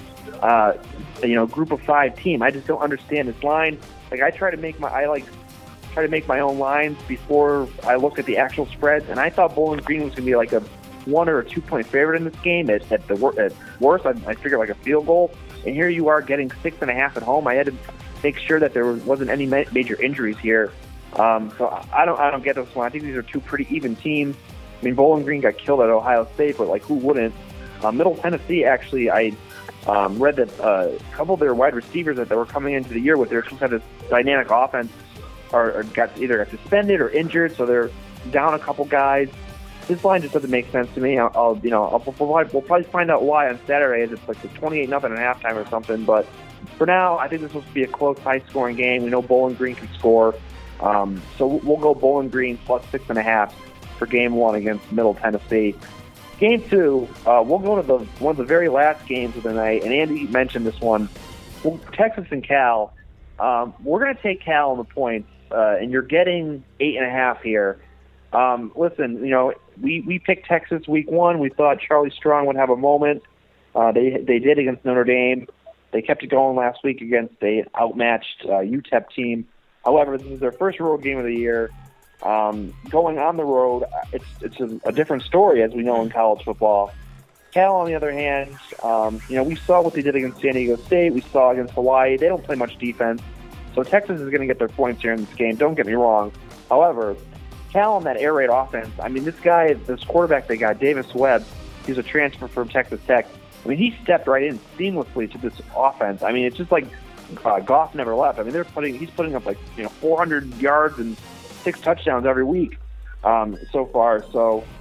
G: Group of 5 team? I just don't understand this line. I try to make my own lines before I look at the actual spreads, and I thought Bowling Green was going to be like a 1 or 2 point favorite in this game. At worst, I figured like a field goal. And here you are getting 6.5 at home. I had to make sure that there wasn't any major injuries here. So I don't get this one. I think these are 2 pretty even teams. I mean, Bowling Green got killed at Ohio State, but who wouldn't? Middle Tennessee, actually, I read that a couple of their wide receivers that they were coming into the year with, they're supposed to have this dynamic offense, or either got suspended or injured, so they're down a couple guys. This line just doesn't make sense to me. We'll probably find out why on Saturday, as it's like the 28-0 at halftime or something. But for now, I think this will be a close, high-scoring game. We know Bowling Green can score, so we'll go Bowling Green +6.5 for Game 1 against Middle Tennessee. Game 2, we'll go to one of the very last games of the night, and Andy mentioned this one. Texas and Cal. We're going to take Cal on the points, and you're getting 8.5 here. Listen, we picked Texas week 1. We thought Charlie Strong would have a moment. They did against Notre Dame. They kept it going last week against a outmatched UTEP team. However, this is their first road game of the year. Going on the road, it's a different story, as we know in college football. Cal, on the other hand, we saw what they did against San Diego State. We saw against Hawaii. They don't play much defense. So Texas is going to get their points here in this game. Don't get me wrong. However, Cal on that air raid offense, I mean, this quarterback they got, Davis Webb, he's a transfer from Texas Tech. I mean, he stepped right in seamlessly to this offense. I mean, it's just like Goff never left. I mean, he's putting up 400 yards and 6 touchdowns every week so far. So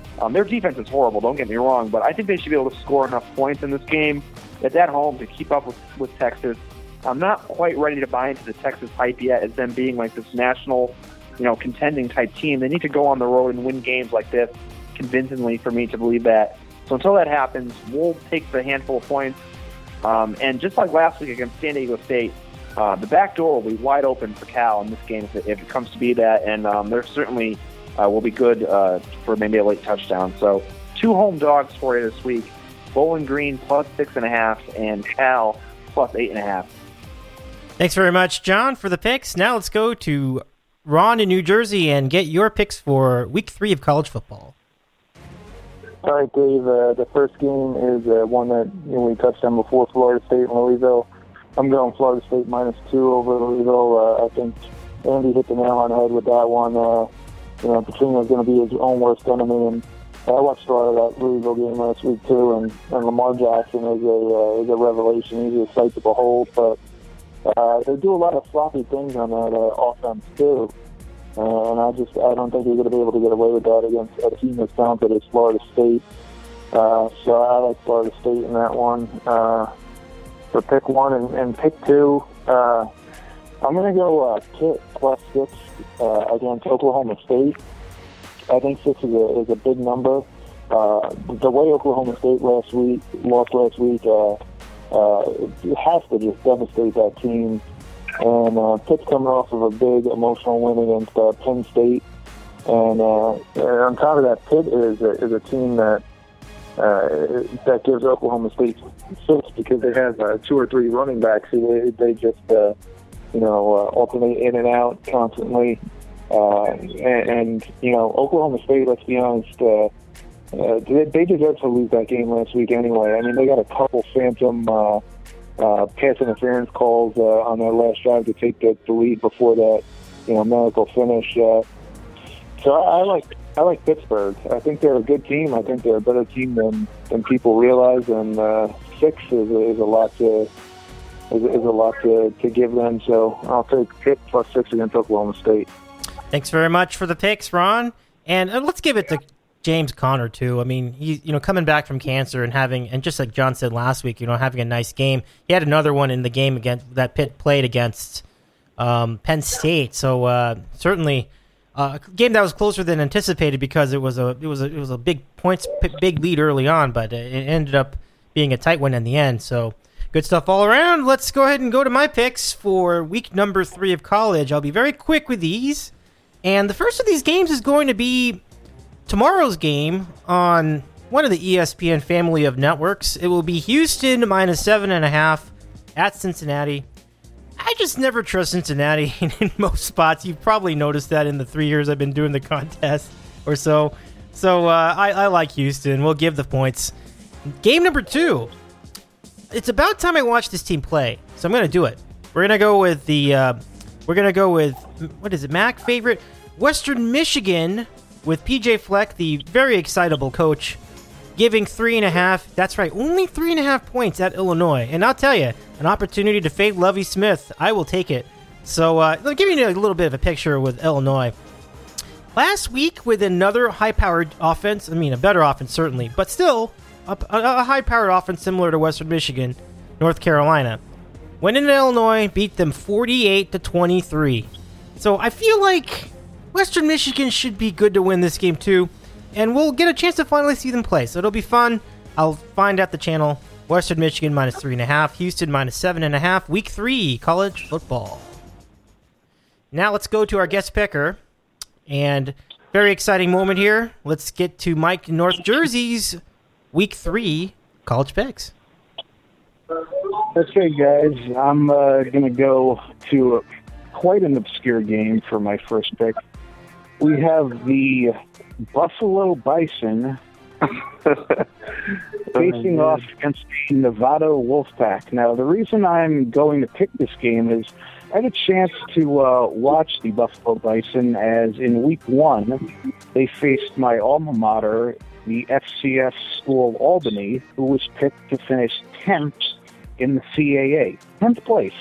G: Their defense is horrible, don't get me wrong, but I think they should be able to score enough points in this game. It's at home to keep up with Texas. I'm not quite ready to buy into the Texas hype yet as them being like this national, contending type team. They need to go on the road and win games like this convincingly for me to believe that. So until that happens, we'll take the handful of points. And just like last week against San Diego State, the back door will be wide open for Cal in this game if it comes to be that. And there certainly will be good for maybe a late touchdown. So 2 home dogs for you this week. Bowling Green plus 6.5 and Cal plus 8.5.
A: Thanks very much, John, for the picks. Now let's go to Ron in New Jersey and get your picks for Week 3 of college football.
I: All right, Dave. The first game is one that we touched on before, Florida State and Louisville. I'm going Florida State -2 over Louisville. I think Andy hit the nail on the head with that one. Petrino's going to be his own worst enemy, and I watched a lot of that Louisville game last week too. And Lamar Jackson is a revelation. He's a sight to behold, but they do a lot of sloppy things on that offense too. And I don't think you're going to be able to get away with that against a team as talented as Florida State. So I like Florida State in that one. For pick 1 and pick 2, I'm going to go Pitt plus 6 against Oklahoma State. I think 6 is a big number. The way Oklahoma State lost last week, it has to just devastate that team. And Pitt's coming off of a big emotional win against Penn State. And on top of that, Pitt is a team that gives Oklahoma State fits because they have 2 or 3 running backs who they just alternate in and out constantly. And Oklahoma State, let's be honest, they deserve to lose that game last week anyway. I mean, they got a couple phantom pass interference calls on their last drive to take the lead before that miracle finish. So I like Pittsburgh. I think they're a good team. I think they're a better team than people realize, and 6 is a lot to give them. So I'll take Pitt plus 6 against Oklahoma State.
A: Thanks very much for the picks, Ron. And let's give it to James Conner too. I mean, he's coming back from cancer and just like John said last week, having a nice game. He had another one in the game against that Pitt played against Penn State. So certainly a game that was closer than anticipated because it was a big lead early on, but it ended up being a tight one in the end. So good stuff all around. Let's go ahead and go to my picks for week number 3 of college. I'll be very quick with these. And the first of these games is going to be tomorrow's game on one of the ESPN family of networks. It will be Houston -7.5 at Cincinnati. I just never trust Cincinnati in most spots. You've probably noticed that in the 3 years I've been doing the contest or so. So I like Houston. We'll give the points. Game number 2. It's about time I watch this team play, so I'm going to do it. We're going to go with what is it, Mac favorite? Western Michigan with PJ Fleck, the very excitable coach, giving 3.5. That's right, only 3.5 points at Illinois. And I'll tell you, an opportunity to fade Lovie Smith, I will take it. So let me give you a little bit of a picture with Illinois. Last week with another high-powered offense, a better offense certainly, but still a high-powered offense similar to Western Michigan, North Carolina. Went into Illinois, beat them 48-23. So I feel like Western Michigan should be good to win this game too, and we'll get a chance to finally see them play. So it'll be fun. I'll find out the channel. Western Michigan -3.5, Houston -7.5. Week 3 college football. Now let's go to our guest picker, and very exciting moment here. Let's get to Mike in North Jersey's Week 3 college picks.
C: Okay, guys, I'm going to go to quite an obscure game for my first pick. We have the Buffalo Bison facing off against the Nevada Wolfpack. Now, the reason I'm going to pick this game is I had a chance to watch the Buffalo Bison as in Week 1, they faced my alma mater, the FCS School of Albany, who was picked to finish 10th in the CAA, 10th place.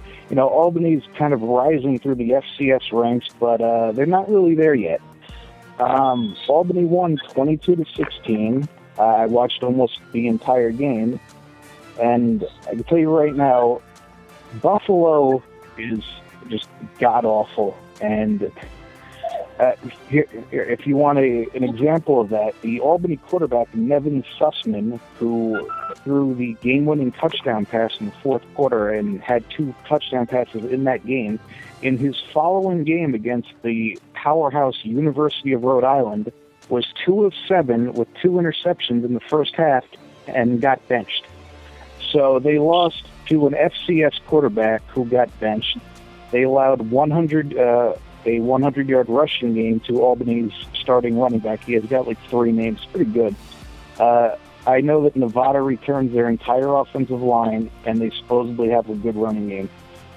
C: Albany's kind of rising through the FCS ranks, but they're not really there yet. Albany won 22-16. I watched almost the entire game, and I can tell you right now, Buffalo is just god-awful. And here, if you want an example of that, the Albany quarterback, Nevin Sussman, who threw the game-winning touchdown pass in the fourth quarter and had 2 touchdown passes in that game, in his following game against the powerhouse University of Rhode Island, was 2 of 7 with 2 interceptions in the first half and got benched. So they lost to an FCS quarterback who got benched. They allowed a 100-yard rushing game to Albany's starting running back. He has got like 3 names. Pretty good. I know that Nevada returns their entire offensive line, and they supposedly have a good running game.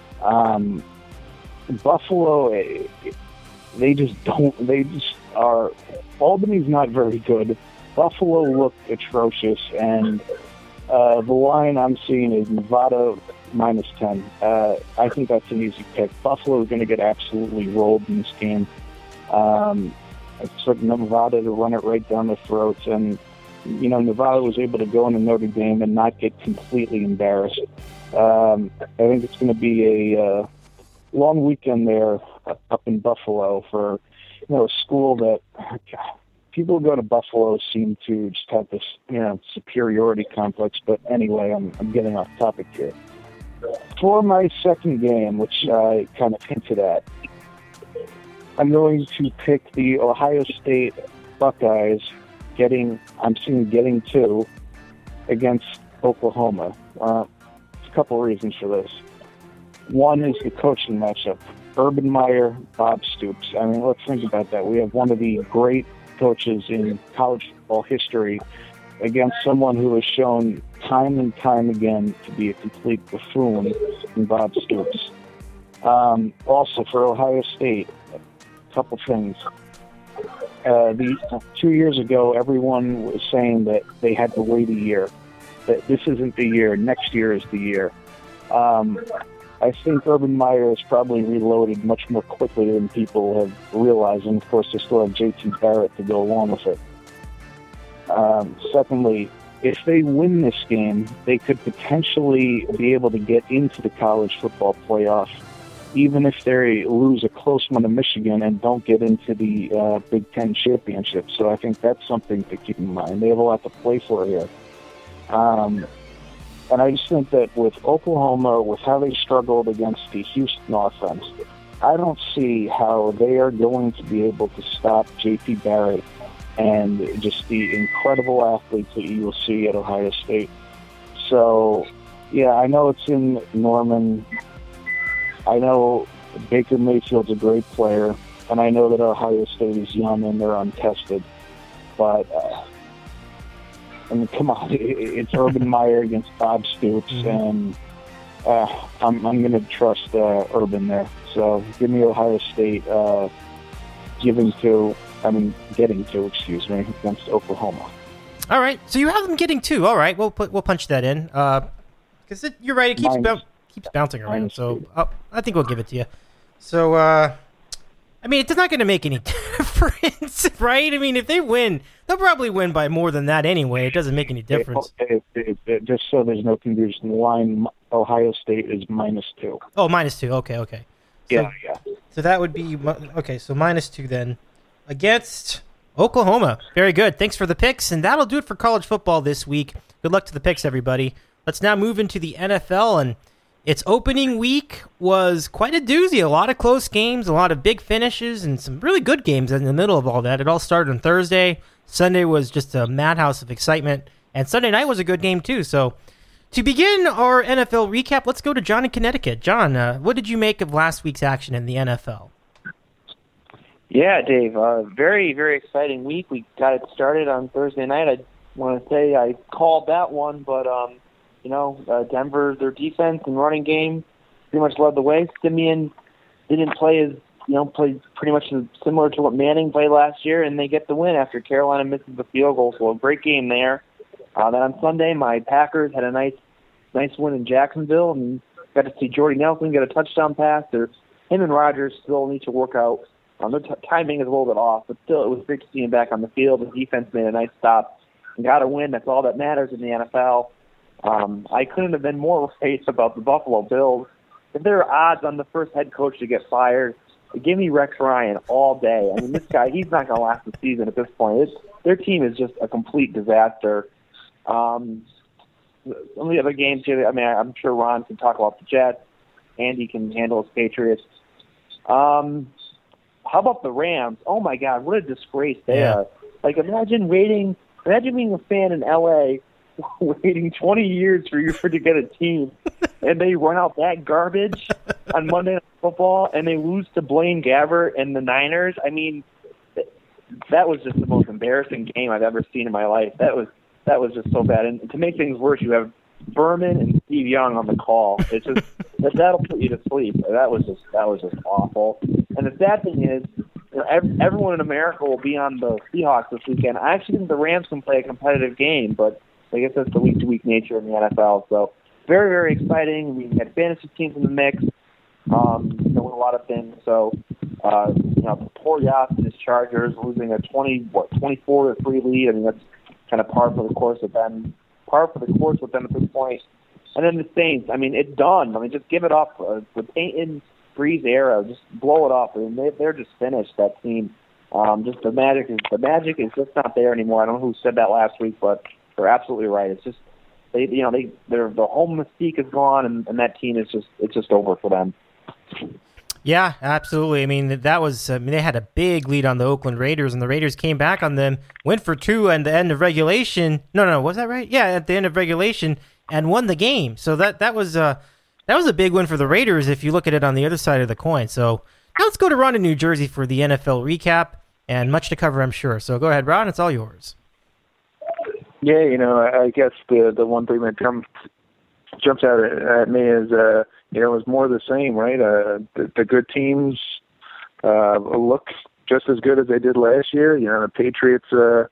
C: Buffalo, they just are. Albany's not very good. Buffalo looked atrocious, and the line I'm seeing is Nevada -10. I think that's an easy pick. Buffalo is going to get absolutely rolled in this game. I expect Nevada to run it right down their throats, and Nevada was able to go into Notre Dame and not get completely embarrassed. I think it's going to be a long weekend there up in Buffalo for a school that people who go to Buffalo seem to just have this superiority complex. But anyway, I'm getting off topic here. For my second game, which I kind of hinted at, I'm going to pick the Ohio State Buckeyes getting 2 against Oklahoma. There's a couple reasons for this. One is the coaching matchup. Urban Meyer, Bob Stoops. I mean, let's think about that. We have one of the great coaches in college football history against someone who has shown time and time again to be a complete buffoon in Bob Stoops. Also, for Ohio State, a couple things. 2 years ago, everyone was saying that they had to wait a year, that this isn't the year, next year is the year. I think Urban Meyer is probably reloaded much more quickly than people have realized, and of course they still have J.T. Barrett to go along with it. Secondly, if they win this game, they could potentially be able to get into the college football playoff, even if they lose a close one to Michigan and don't get into the Big Ten championship. So I think that's something to keep in mind. They have a lot to play for here. And I just think that with Oklahoma, with how they struggled against the Houston offense, I don't see how they are going to be able to stop J.T. Barrett and just the incredible athletes that you will see at Ohio State. So, yeah, I know it's in Norman. I know Baker Mayfield's a great player, and I know that Ohio State is young and they're untested. But, I mean, come on, it's Urban Meyer against Bob Stoops, and I'm going to trust Urban there. So give me Ohio State getting to against Oklahoma.
A: All right, so you have them getting 2. All right, we'll punch that in because you're right. It keeps bouncing around. So I think we'll give it to you. So I mean, it's not going to make any difference, right? I mean, if they win, they'll probably win by more than that anyway. It doesn't make any difference.
C: Just so there's no confusion, the line Ohio State is -2.
A: Oh, -2. Okay.
C: So, yeah.
A: So that would be okay. So -2 then against Oklahoma. Very good. Thanks for the picks, and that'll do it for college football this week. Good luck to the picks, everybody. Let's now move into the NFL, and its opening week was quite a doozy. A lot of close games, a lot of big finishes, and some really good games in the middle of all that. It all started on Thursday. Sunday was just a madhouse of excitement, and Sunday night was a good game too. So to begin our NFL recap, let's go to John in Connecticut. John, what did you make of last week's action in the NFL?
G: Yeah, Dave, very, very exciting week. We got it started on Thursday night. I want to say I called that one, but Denver, their defense and running game pretty much led the way. Simeon didn't play played pretty much similar to what Manning played last year, and they get the win after Carolina misses the field goal. So a great game there. Then on Sunday, my Packers had a nice win in Jacksonville, and got to see Jordy Nelson get a touchdown pass. Him and Rodgers still need to work out The timing is a little bit off, but still, it was great to see him back on the field. The defense made a nice stop and got a win. That's all that matters in the NFL. I couldn't have been more right about the Buffalo Bills. If there are odds on the first head coach to get fired, give me Rex Ryan all day. I mean, this guy, he's not going to last the season at this point. Their team is just a complete disaster. Some of the other games here, I mean, I'm sure Ron can talk about the Jets. Andy can handle his Patriots. How about the Rams? Oh, my God, what a disgrace they are. Like, imagine being a fan in L.A., waiting 20 years for you to get a team, and they run out that garbage on Monday Night Football, and they lose to Blaine Gabbert and the Niners. I mean, that was just the most embarrassing game I've ever seen in my life. That was just so bad. And to make things worse, you have Berman and Steve Young on the call. It's just that'll put you to sleep. That was just awful. And the sad thing is, you know, everyone in America will be on the Seahawks this weekend. I actually think the Rams can play a competitive game, but I guess that's the week-to-week nature in the NFL. So very, very exciting. We had fantasy teams in the mix, doing a lot of things. So, the poor Yachts and his Chargers losing a 24-3 lead. I mean, that's kind of par for the course with them at this point. And then the Saints. I mean, it's done. I mean, just give it up. With Peyton Breeze era, just blow it up. I mean, they're just finished. That team. Just the magic is just not there anymore. I don't know who said that last week, but they're absolutely right. It's just the home mystique is gone, and that team is just over for them.
A: Yeah, absolutely. I mean, that was they had a big lead on the Oakland Raiders, and the Raiders came back on them, went for two at the end of regulation. No, was that right? Yeah, at the end of regulation, and won the game. So that was a big win for the Raiders if you look at it on the other side of the coin. So now let's go to Ron in New Jersey for the NFL recap, and much to cover, I'm sure. So go ahead, Ron. It's all yours.
H: Yeah, I guess the one thing that jumps out at me is, it was more of the same, right? The good teams look just as good as they did last year. The Patriots,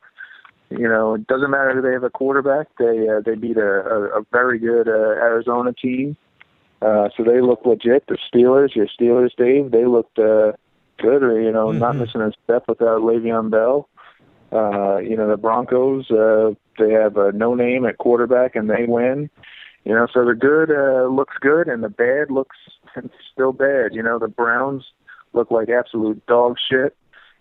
H: it doesn't matter who they have a quarterback. They beat a very good Arizona team. So they look legit. The Steelers, your Steelers, Dave, they looked good, not missing a step without Le'Veon Bell. The Broncos, they have a no-name at quarterback, and they win. So the good looks good, and the bad looks still bad. The Browns look like absolute dog shit.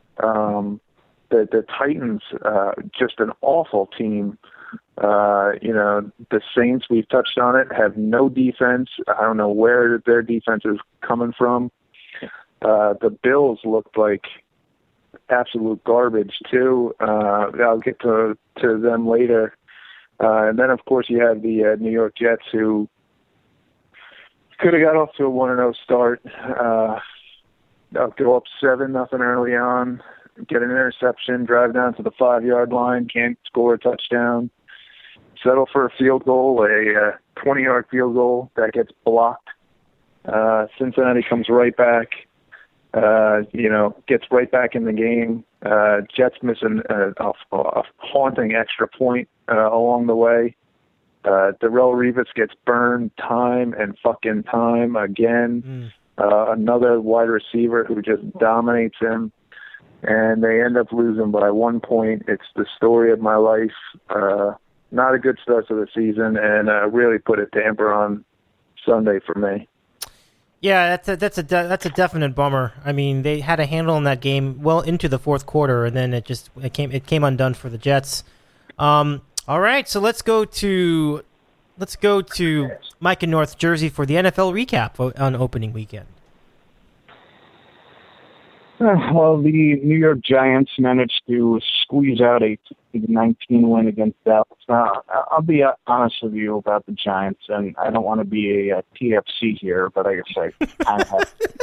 H: The Titans, just an awful team. The Saints, we've touched on it, have no defense. I don't know where their defense is coming from. The Bills looked like absolute garbage too. I'll get to them later. And then, of course, you have the New York Jets, who could have got off to a 1-0 start. Go up 7-0 early on, get an interception, drive down to the 5-yard line, can't score a touchdown, settle for a field goal, a 20-yard field goal that gets blocked. Cincinnati comes right back. Gets right back in the game. Jets missing a haunting extra point along the way. Darrelle Revis gets burned time and fucking time again. Another wide receiver who just dominates him. And they end up losing by 1 point. It's the story of my life. Not a good start to the season, and really put a damper on Sunday for me.
A: Yeah, that's a definite bummer. I mean, they had a handle on that game well into the fourth quarter, and then it came undone for the Jets. All right, so let's go to Mike in North Jersey for the NFL recap on opening weekend.
C: Well, the New York Giants managed to squeeze out a 19 win against Dallas. I'll be honest with you about the Giants, and I don't want to be a TFC here, but I guess I kind of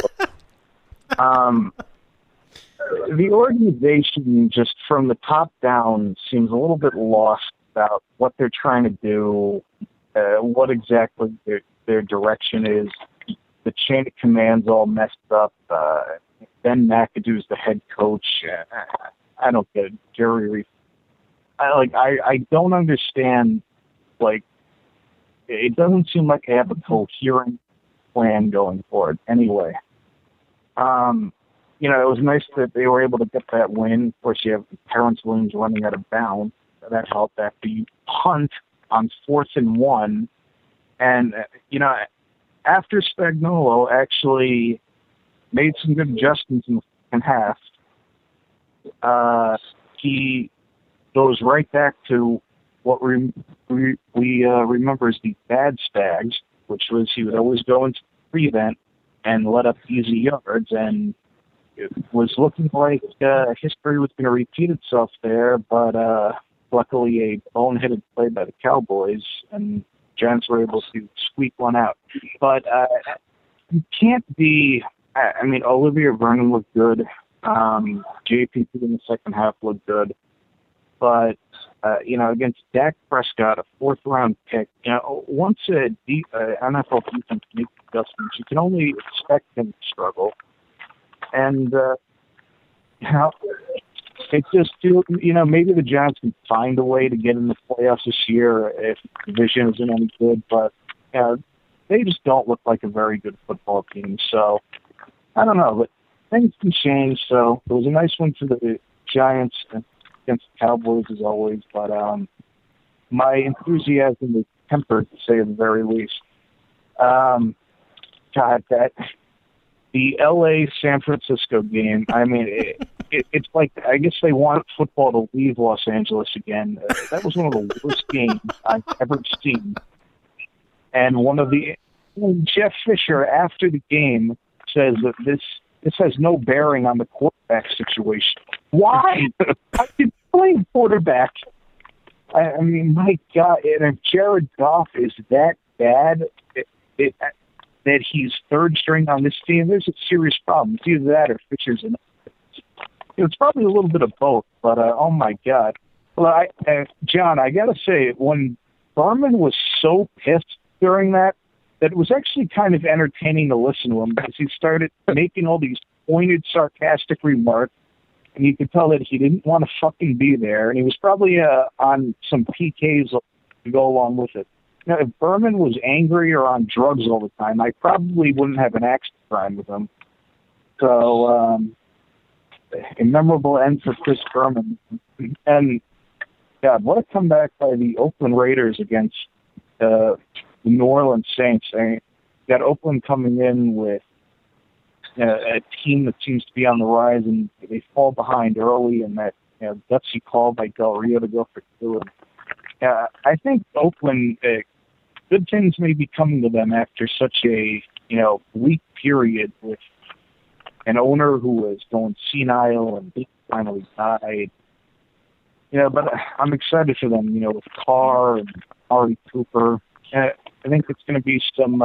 C: have to. The organization, just from the top down, seems a little bit lost about what they're trying to do, what exactly their direction is. The chain of command's all messed up. Ben McAdoo's the head coach. I don't get it. Jerry, I don't understand. Like, it doesn't seem like they have a coherent plan going forward. Anyway, it was nice that they were able to get that win. Of course, you have Terrence Williams running out of bounds. That helped after you punt on 4th and 1. And, after Spagnuolo actually made some good adjustments in the second half, he goes right back to what we remember as the bad Spags, which was he would always go into the prevent and let up easy yards, and it was looking like history was going to repeat itself there, but luckily a boneheaded play by the Cowboys, and Giants were able to squeak one out. But you can't be... Olivia Vernon looked good. JPP in the second half looked good. But, against Dak Prescott, a 4th-round pick, once a NFL defense makes adjustments, you can only expect him to struggle. And, it just feels, maybe the Giants can find a way to get in the playoffs this year if the division isn't any good, but they just don't look like a very good football team. So, I don't know, but things can change. So, it was a nice one for the Giants against the Cowboys, as always, but my enthusiasm is tempered, to say the very least. The L.A.-San Francisco game, it's like, I guess they want football to leave Los Angeles again. That was one of the worst games I've ever seen. And Jeff Fisher, after the game, says that this has no bearing on the quarterback situation. Why? I can play quarterback. My God, and if Jared Goff is that bad, that he's third string on this team, there's a serious problem. It's either that or Fisher's enough. It's probably a little bit of both, but oh my God. Well, John, I got to say, when Berman was so pissed during that it was actually kind of entertaining to listen to him, because he started making all these pointed, sarcastic remarks, and you could tell that he didn't want to fucking be there, and he was probably on some PKs to go along with it. If Berman was angry or on drugs all the time, I probably wouldn't have an axe to grind with him. So, a memorable end for Chris Berman. And, God, what a comeback by the Oakland Raiders against the New Orleans Saints. Got Oakland coming in with a team that seems to be on the rise, and they fall behind early, and that gutsy call by Del Rio to go for 2. I think Oakland, good things may be coming to them after such a weak period with an owner who was going senile and finally died. But I'm excited for them. With Carr and Ari Cooper. I think it's going to be some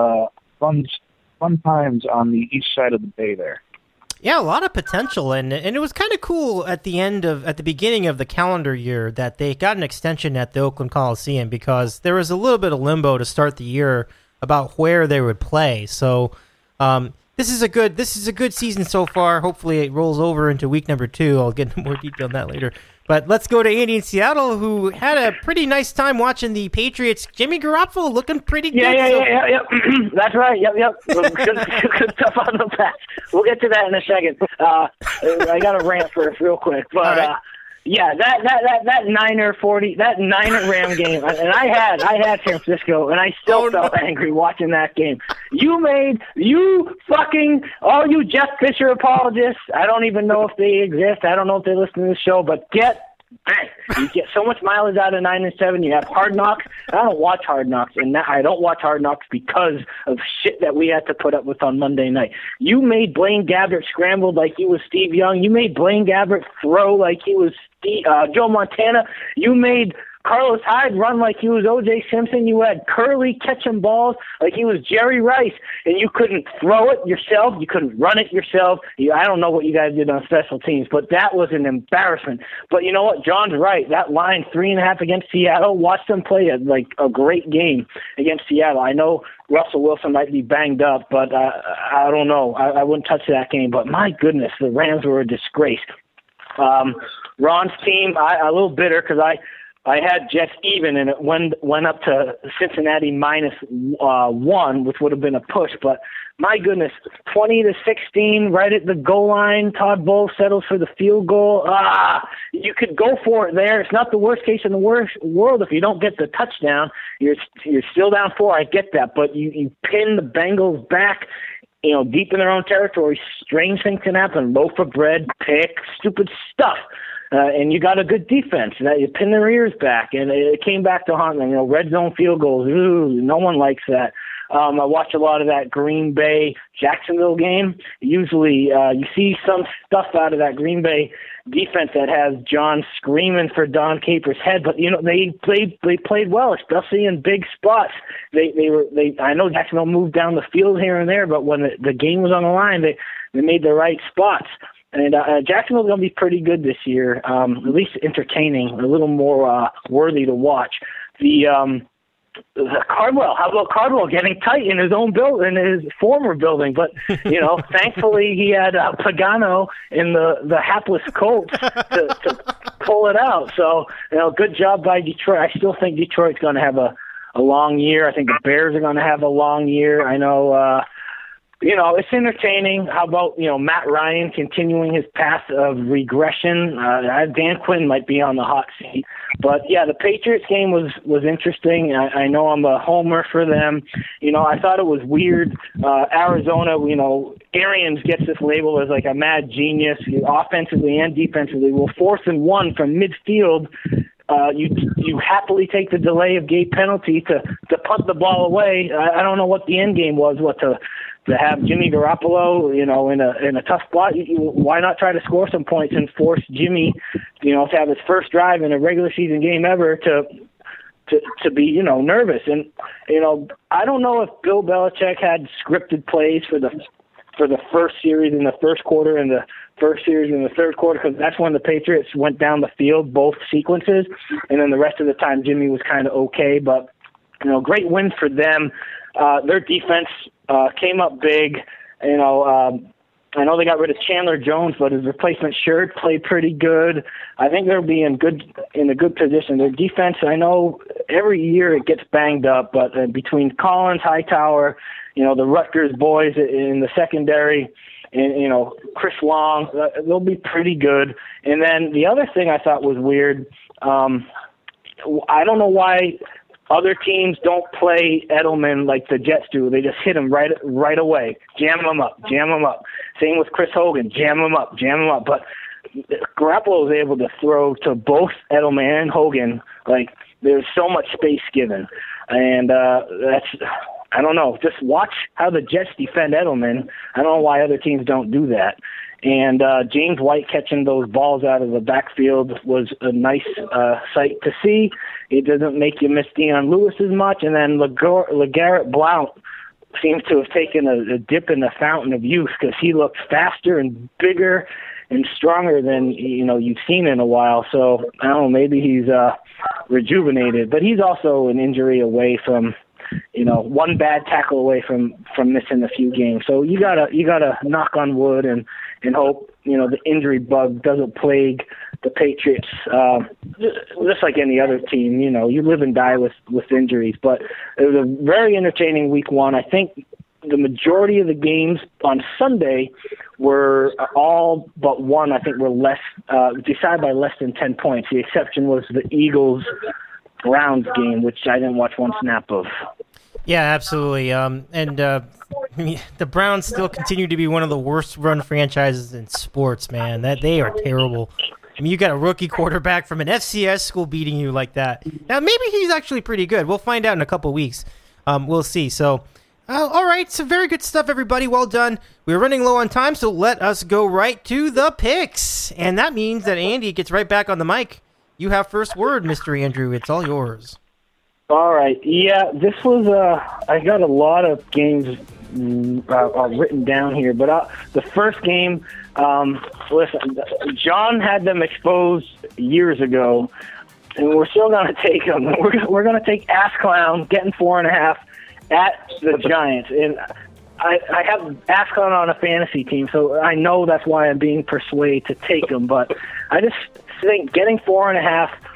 C: fun times on the east side of the bay there.
A: Yeah, a lot of potential, and it was kind of cool at the beginning of the calendar year that they got an extension at the Oakland Coliseum, because there was a little bit of limbo to start the year about where they would play. So this is a good season so far. Hopefully it rolls over into week number 2. I'll get into more detail on that later. But let's go to Andy in Seattle, who had a pretty nice time watching the Patriots. Jimmy Garoppolo looking pretty good.
D: Yeah. That's right. Yep. Good stuff on the pass. We'll get to that in a second. I got a rant first real quick. But, right. That Niner Ram game, and I had San Francisco, and I still felt angry watching that game. All you Jeff Fisher apologists, I don't even know if they exist. I don't know if they listen to the show, but you get so much mileage out of 9 and 7. You have Hard Knocks. I don't watch Hard Knocks, and I don't watch Hard Knocks because of shit that we had to put up with on Monday night. You made Blaine Gabbert scramble like he was Steve Young. You made Blaine Gabbert throw like he was Joe Montana. You made Carlos Hyde run like he was O.J. Simpson. You had Curley catching balls like he was Jerry Rice, and you couldn't throw it yourself. You couldn't run it yourself. I don't know what you guys did on special teams, but that was an embarrassment. But you know what? John's right. That line 3.5 against Seattle, watch them play a great game against Seattle. I know Russell Wilson might be banged up, but I don't know. I wouldn't touch that game. But my goodness, the Rams were a disgrace. Ron's team, I'm a little bitter because I had Jets even, and it went up to Cincinnati -1, which would have been a push. But my goodness, 20-16, right at the goal line. Todd Bowles settles for the field goal. You could go for it there. It's not the worst case in the world if you don't get the touchdown. You're still down 4. I get that, but you pin the Bengals back, deep in their own territory. Strange things can happen. Loaf of bread, pick, stupid stuff. And you got a good defense. You pin their ears back, and it came back to haunt them. Red zone field goals. Ooh, no one likes that. I watch a lot of that Green Bay-Jacksonville game. Usually you see some stuff out of that Green Bay defense that has John screaming for Don Capers' head, but they played well, especially in big spots. I know Jacksonville moved down the field here and there, but when the game was on the line, they made the right spots. And Jacksonville's going to be pretty good this year, at least entertaining, a little more worthy to watch. The Cardwell, how about Cardwell getting tight in his own building, in his former building? But, thankfully he had Pagano in the hapless Colts to pull it out. So, good job by Detroit. I still think Detroit's going to have a long year. I think the Bears are going to have a long year. I know, it's entertaining. How about, Matt Ryan continuing his path of regression? Dan Quinn might be on the hot seat. But, yeah, the Patriots game was interesting. I know I'm a homer for them. I thought it was weird. Arizona, Arians gets this label as like a mad genius, offensively and defensively. Well, 4th and 1 from midfield, you happily take the delay of game penalty to punt the ball away. I don't know what the end game was, to have Jimmy Garoppolo, in a tough spot. Why not try to score some points and force Jimmy, to have his first drive in a regular season game ever to be, nervous. And, I don't know if Bill Belichick had scripted plays for the first series in the first quarter and the first series in the third quarter, because that's when the Patriots went down the field, both sequences. And then the rest of the time, Jimmy was kind of okay. But, great win for them. Their defense came up big. I know they got rid of Chandler Jones, but his replacement Sherrod played pretty good. I think they'll be in a good position. Their defense, I know every year it gets banged up, but between Collins, Hightower, the Rutgers boys in the secondary, and Chris Long, they'll be pretty good. And then the other thing I thought was weird, I don't know why other teams don't play Edelman like the Jets do. They just hit him right away. Jam him up. Same with Chris Hogan. Jam him up. But Garoppolo is able to throw to both Edelman and Hogan. Like, there's so much space given. And I don't know. Just watch how the Jets defend Edelman. I don't know why other teams don't do that. And James White catching those balls out of the backfield was a nice sight to see. It doesn't make you miss Deion Lewis as much. And then LeGarrette Blount seems to have taken a dip in the fountain of youth, because he looks faster and bigger and stronger than you've seen in a while. So I don't know, maybe he's rejuvenated, but he's also an injury away from one bad tackle away from missing a few games. So you gotta knock on wood and hope the injury bug doesn't plague the Patriots. Just like any other team, you live and die with injuries. But it was a very entertaining week 1. I think the majority of the games on Sunday were all but one. I think were decided by less than 10 points. The exception was the Eagles-Browns game, which I didn't watch one snap of.
A: Yeah, absolutely. The Browns still continue to be one of the worst-run franchises in sports, man. That they are terrible. I mean, you got a rookie quarterback from an FCS school beating you like that. Now, maybe he's actually pretty good. We'll find out in a couple weeks. We'll see. So, all right. So, very good stuff, everybody. Well done. We're running low on time, so let us go right to the picks. And that means that Andy gets right back on the mic. You have first word, Mr. Andrew. It's all yours.
D: All right. Yeah, this was I got a lot of games written down here, but the first game, listen, John had them exposed years ago, and we're still going to take them. We're going to take Ass Clown getting 4.5 at the Giants, and I have Ass Clown on a fantasy team, so I know that's why I'm being persuaded to take them. But I just think getting 4.5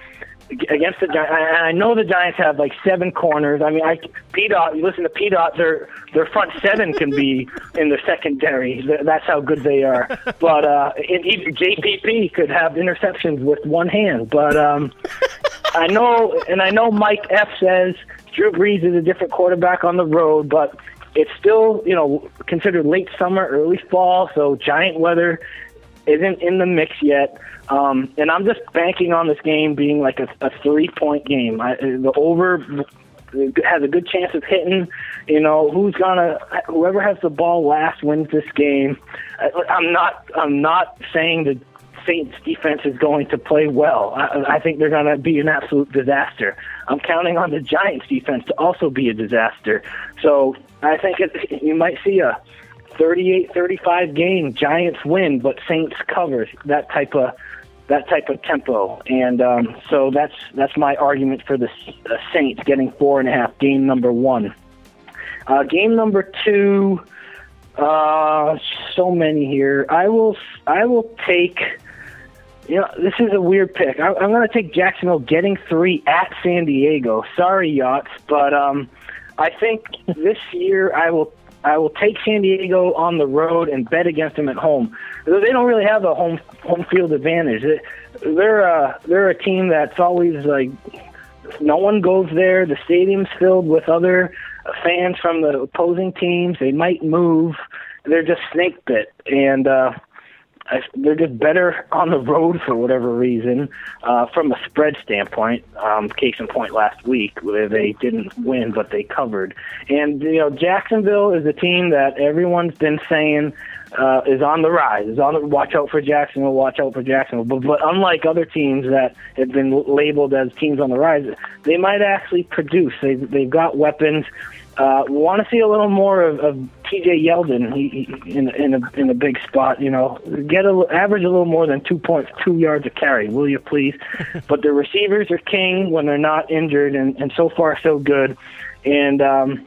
D: against the Giants. I know the Giants have like 7 corners. I mean, P-Dot, you listen to P-Dot, their front 7 can be in the secondary. That's how good they are. But even JPP could have interceptions with one hand. But I know Mike F says Drew Brees is a different quarterback on the road, but it's still, considered late summer, early fall, so Giant weather isn't in the mix yet. And I'm just banking on this game being like a 3-point game. The over has a good chance of hitting. Whoever has the ball last wins this game. I'm not saying the Saints defense is going to play well. I think they're going to be an absolute disaster. I'm counting on the Giants defense to also be a disaster. So I think you might see a 38-35 game. Giants win, but Saints covers. That type of tempo, and so that's my argument for the Saints getting 4.5. Game number 1. Game number 2. So many here. I will take. This is a weird pick. I'm going to take Jacksonville getting 3 at San Diego. Sorry, Yachts, but I think this year I will take San Diego on the road and bet against them at home. They don't really have a home field advantage. They're a team that's always like no one goes there. The stadium's filled with other fans from the opposing teams. They might move. They're just snake bit, and they're just better on the road for whatever reason. From a spread standpoint, case in point last week where they didn't win but they covered. And Jacksonville is a team that everyone's been saying is on the rise. Watch out for Jacksonville. Watch out for Jacksonville. But unlike other teams that have been labeled as teams on the rise, they might actually produce. They've got weapons. We want to see a little more of T.J. Yeldon in a big spot. Average a little more than 2.2 yards a carry, will you please? But the receivers are king when they're not injured, and so far so good. And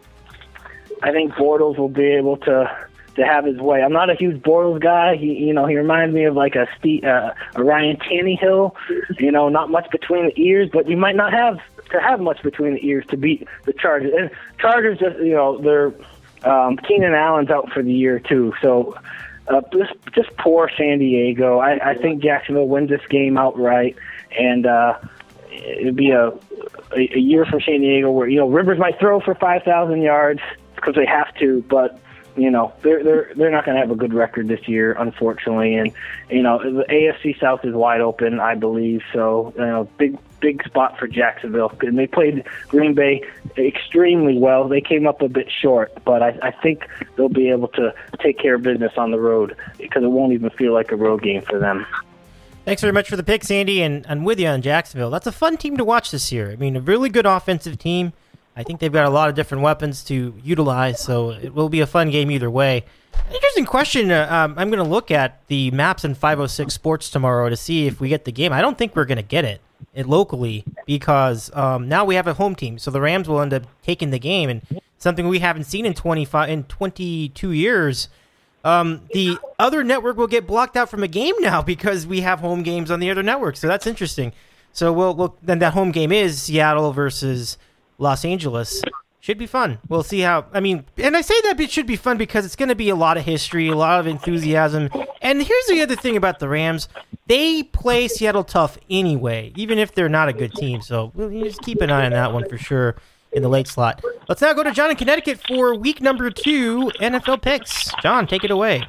D: I think Bortles will be able to have his way. I'm not a huge Bortles guy. He reminds me of like a Ryan Tannehill. Not much between the ears, but you might not have to have much between the ears to beat the Chargers. And Chargers, they're Keenan Allen's out for the year too. So just poor San Diego. I think Jacksonville wins this game outright, and it'd be a year for San Diego where Rivers might throw for 5,000 yards because they have to, but they're not going to have a good record this year, unfortunately. And the AFC South is wide open, I believe. So big spot for Jacksonville. And they played Green Bay extremely well. They came up a bit short, but I think they'll be able to take care of business on the road because it won't even feel like a road game for them.
A: Thanks very much for the pick, Sandy, and I'm with you on Jacksonville. That's a fun team to watch this year. I mean, a really good offensive team. I think they've got a lot of different weapons to utilize, so it will be a fun game either way. Interesting question. I'm going to look at the maps in 506 Sports tomorrow to see if we get the game. I don't think we're going to get it locally because now we have a home team, so the Rams will end up taking the game, and something we haven't seen in 22 years. The other network will get blocked out from a game now because we have home games on the other network, so that's interesting. So then that home game is Seattle versus Los Angeles. Should be fun. We'll see how. And I say that it should be fun because it's going to be a lot of history, a lot of enthusiasm. And here's the other thing about the Rams: they play Seattle tough anyway, even if they're not a good team. So you just keep an eye on that one for sure in the late slot. Let's now go to John in Connecticut for week number 2 NFL picks. John, take it away.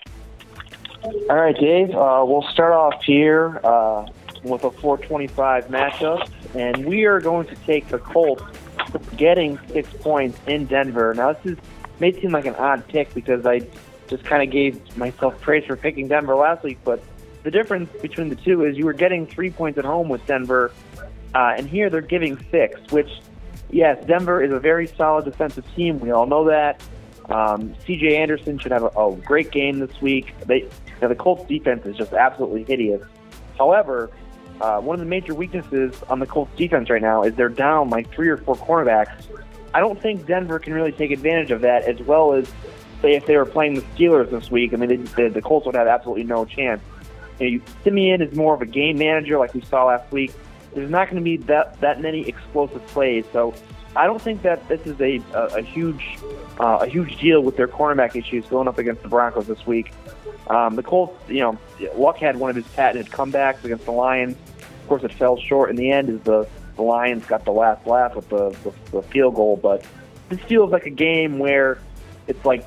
G: All right, Dave. We'll start off here with a 425 matchup, and we are going to take the Colts getting 6 points in Denver. Now, this may seem like an odd pick because I just kind of gave myself praise for picking Denver last week, but the difference between the two is you were getting 3 points at home with Denver, and here they're giving 6, which, yes, Denver is a very solid defensive team. We all know that. C.J. Anderson should have a great game this week. The Colts defense is just absolutely hideous. However, one of the major weaknesses on the Colts defense right now is they're down like 3 or 4 cornerbacks. I don't think Denver can really take advantage of that as well as, say, if they were playing the Steelers this week. The Colts would have absolutely no chance. Simeon is more of a game manager like we saw last week. there's not going to be that many explosive plays. So I don't think that this is a huge deal with their cornerback issues going up against the Broncos this week. The Colts, Luck had one of his patented comebacks against the Lions. Of course, it fell short in the end as the Lions got the last laugh with the field goal. But this feels like a game where it's like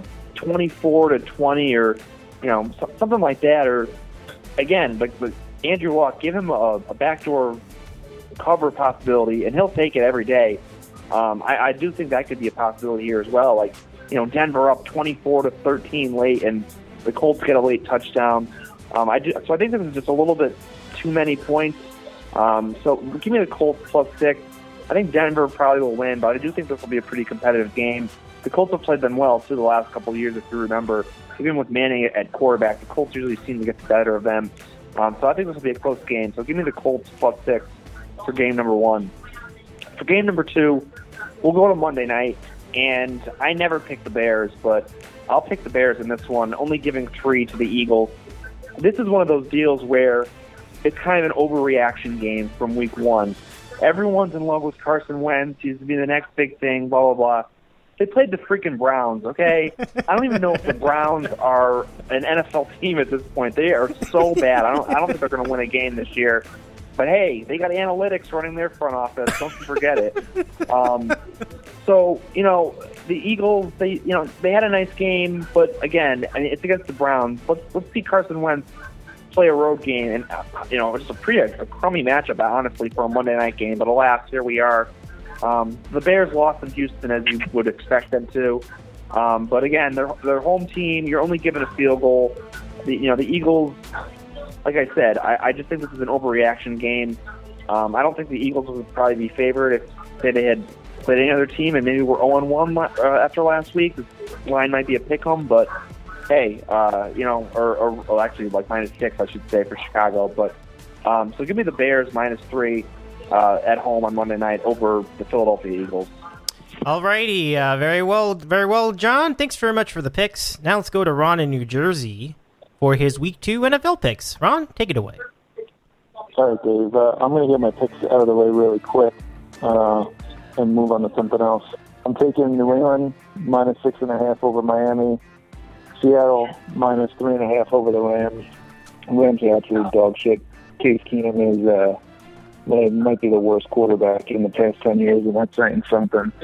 G: 24-20 or something like that. Or again, but Andrew Luck, give him a backdoor cover possibility, and he'll take it every day. I do think that could be a possibility here as well. Like, Denver up 24-13 late, and the Colts get a late touchdown. So I think this is just a little bit too many points. So give me the Colts +6. I think Denver probably will win, but I do think this will be a pretty competitive game. The Colts have played them well, too, the last couple of years, if you remember. Even with Manning at quarterback, the Colts usually seem to get the better of them. So I think this will be a close game. So give me the Colts +6 for game number 1. For game number 2, we'll go to Monday night, and I never pick the Bears, but I'll pick the Bears in this one, only giving 3 to the Eagles. This is one of those deals where it's kind of an overreaction game from week 1. Everyone's in love with Carson Wentz. He's to be the next big thing, blah, blah, blah. They played the freaking Browns, okay? I don't even know if the Browns are an NFL team at this point. They are so bad. I don't think they're going to win a game this year. But, hey, they got analytics running their front office. Don't you forget it. So, the Eagles, they had a nice game. But, again, it's against the Browns. Let's see Carson Wentz play a road game. And, it's a crummy matchup, honestly, for a Monday night game. But, alas, here we are. The Bears lost in Houston, as you would expect them to. But, again, they're home team. You're only given a field goal. The Eagles... Like I said, I just think this is an overreaction game. I don't think the Eagles would probably be favored if they had played any other team, and maybe we're 0-1 after last week. This line might be a pick-em, but hey, or actually like -6, I should say, for Chicago. But so give me the Bears -3 at home on Monday night over the Philadelphia Eagles.
A: Alrighty, very well, John. Thanks very much for the picks. Now let's go to Ron in New Jersey for his Week 2 NFL picks. Ron, take it away.
I: All right, Dave. I'm going to get my picks out of the way really quick and move on to something else. I'm taking New England -6.5 over Miami. Seattle -3.5 over the Rams. Rams are absolute dog shit. Case Keenum is might be the worst quarterback in the past 10 years, and that's saying something.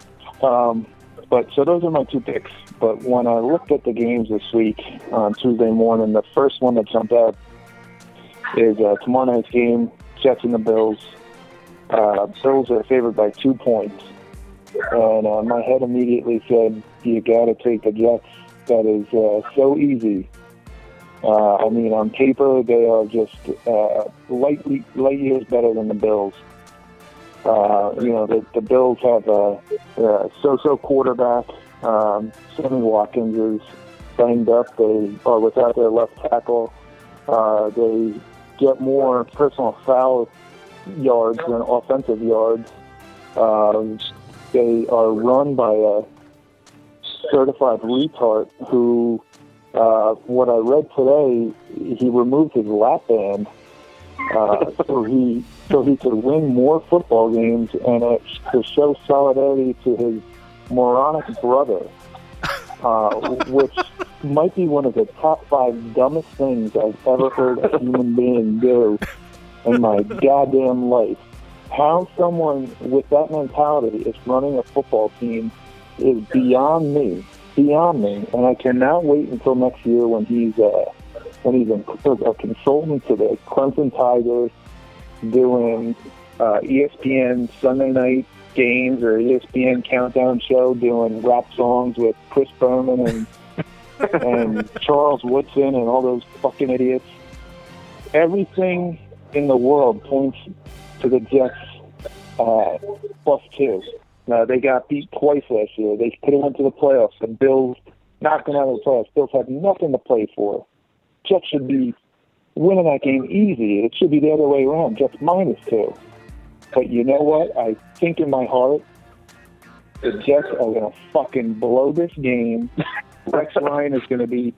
I: But so those are my 2 picks. But when I looked at the games this week on Tuesday morning, the first one that jumped out is tomorrow night's game, Jets and the Bills. Bills are favored by 2 points. And my head immediately said, you got to take the Jets. That is so easy. On paper, they are just light years better than the Bills. The Bills have a so-so quarterback. Sammy Watkins is banged up. They are without their left tackle. They get more personal foul yards than offensive yards. They are run by a certified retard who, what I read today, he removed his lap band so he could win more football games and to show solidarity to his moronic brother, which might be one of the top 5 dumbest things I've ever heard a human being do in my goddamn life. How someone with that mentality is running a football team is beyond me, and I cannot wait until next year when he's a consultant to the Clemson Tigers, doing ESPN Sunday night games or ESPN Countdown show, doing rap songs with Chris Berman and Charles Woodson and all those fucking idiots. Everything in the world points to the Jets +2. They got beat twice last year. They could have went to the playoffs. The Bills knocked them out of the playoffs. Bills had nothing to play for. Jets should be winning that game easy. It should be the other way around. Jets -2. But you know what? I think in my heart, the Jets are going to fucking blow this game. Rex Ryan is going to be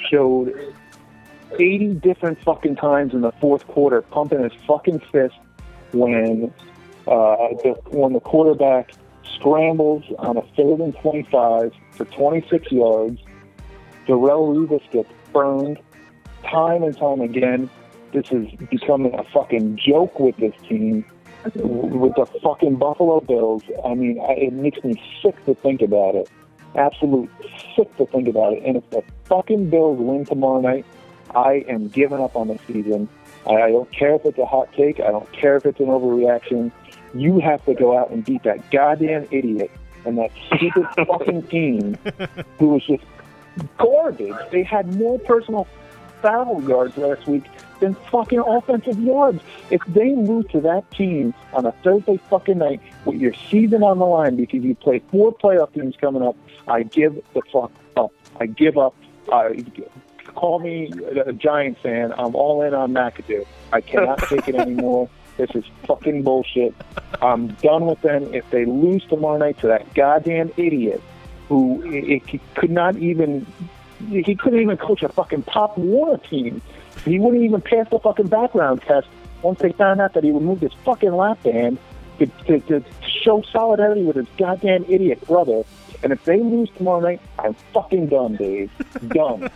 I: showed 80 different fucking times in the fourth quarter, pumping his fucking fist, when the quarterback scrambles on a 3rd and 25 for 26 yards. Darrelle Revis gets burned time and time again. This is becoming a fucking joke with this team, with the fucking Buffalo Bills. I mean, it makes me sick to think about it. Absolute sick to think about it. And if the fucking Bills win tomorrow night, I am giving up on the season. I don't care if it's a hot take. I don't care if it's an overreaction. You have to go out and beat that goddamn idiot and that stupid fucking team who was just garbage. They had more personal foul yards last week than fucking offensive yards. If they lose to that team on a Thursday fucking night with your season on the line because you play 4 playoff teams coming up, I give the fuck up. I give up. Call me a Giants fan. I'm all in on McAdoo. I cannot take it anymore. This is fucking bullshit. I'm done with them. If they lose tomorrow night to that goddamn idiot who he couldn't even coach a fucking Pop Warner team. He wouldn't even pass the fucking background test once they found out that he removed his fucking lap band to show solidarity with his goddamn idiot brother. And if they lose tomorrow night, I'm fucking done, Dave. Done.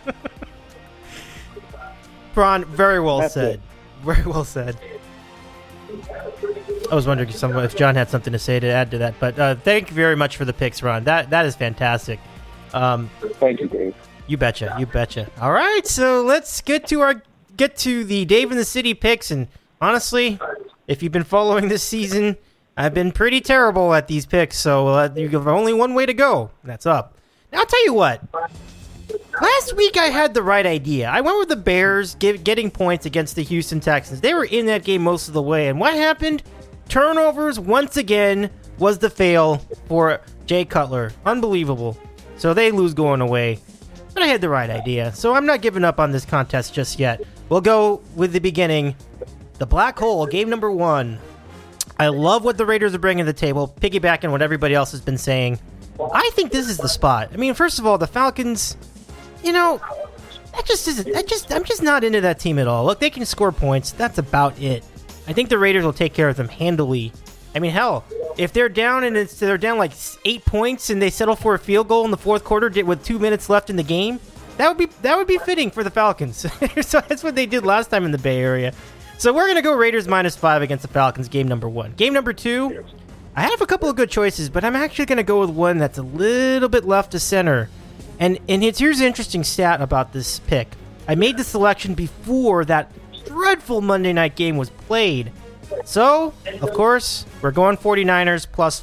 A: Ron, very well
I: That's
A: said.
I: it.
A: Very well said. I was wondering if John had something to say to add to that, but thank you very much for the picks, Ron. That is fantastic.
I: Thank you, Dave.
A: You betcha. You betcha. All right, so let's get to the Dave in the City picks. And honestly, if you've been following this season, I've been pretty terrible at these picks. So you have only one way to go. And that's up. Now I'll tell you what. Last week I had the right idea. I went with the Bears getting points against the Houston Texans. They were in that game most of the way. And what happened? Turnovers once again was the fail for Jay Cutler. Unbelievable. So they lose going away. But I had the right idea. So I'm not giving up on this contest just yet. We'll go with the beginning. The Black Hole, game number 1. I love what the Raiders are bringing to the table, piggybacking what everybody else has been saying. I think this is the spot. I mean, first of all, the Falcons, you know, I'm just not into that team at all. Look, they can score points. That's about it. I think the Raiders will take care of them handily. I mean, hell, if they're down and they're down like 8 points and they settle for a field goal in the fourth quarter with 2 minutes left in the game, that would be fitting for the Falcons. So that's what they did last time in the Bay Area. So we're gonna go Raiders -5 against the Falcons. Game number 1. Game number 2. I have a couple of good choices, but I'm actually gonna go with one that's a little bit left to center. And here's an interesting stat about this pick. I made the selection before that dreadful Monday night game was played. So, of course, we're going 49ers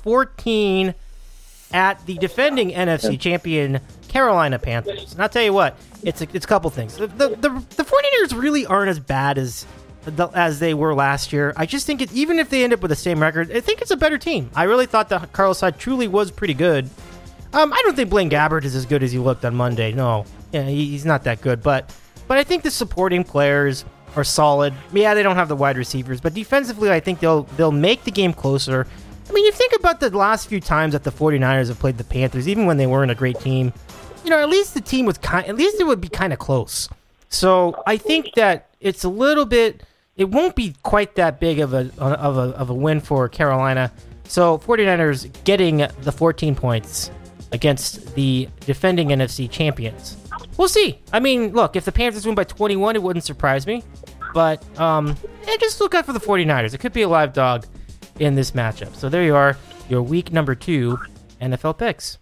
A: +14 at the defending NFC champion Carolina Panthers. And I'll tell you what, it's a couple things. The 49ers really aren't as bad as they were last year. I just think even if they end up with the same record, I think it's a better team. I really thought that Carlos Hyde truly was pretty good. I don't think Blaine Gabbert is as good as he looked on Monday. No, yeah, he's not that good. But I think the supporting players are solid. Yeah, they don't have the wide receivers, but defensively, I think they'll make the game closer. I mean, you think about the last few times that the 49ers have played the Panthers, even when they weren't a great team. You know, at least the team was at least it would be kind of close. So I think that it's a little bit. It won't be quite that big of a win for Carolina. So 49ers getting the 14 points against the defending NFC champions. We'll see. I mean, look, if the Panthers win by 21, it wouldn't surprise me. But just look out for the 49ers. It could be a live dog in this matchup. So there you are, your week number 2 NFL picks.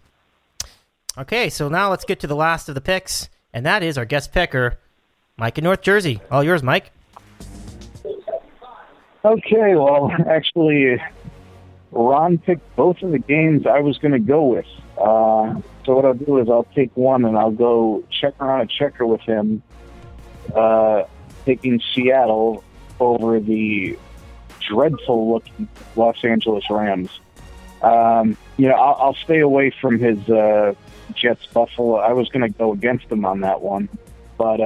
A: Okay, so now let's get to the last of the picks, and that is our guest picker, Mike in North Jersey. All yours, Mike.
C: Okay, well, actually, Ron picked both of the games I was going to go with. So what I'll do is I'll take one and I'll go checker on a checker with him, taking Seattle over the dreadful-looking Los Angeles Rams. I'll stay away from his Jets Buffalo. I was going to go against him on that one, but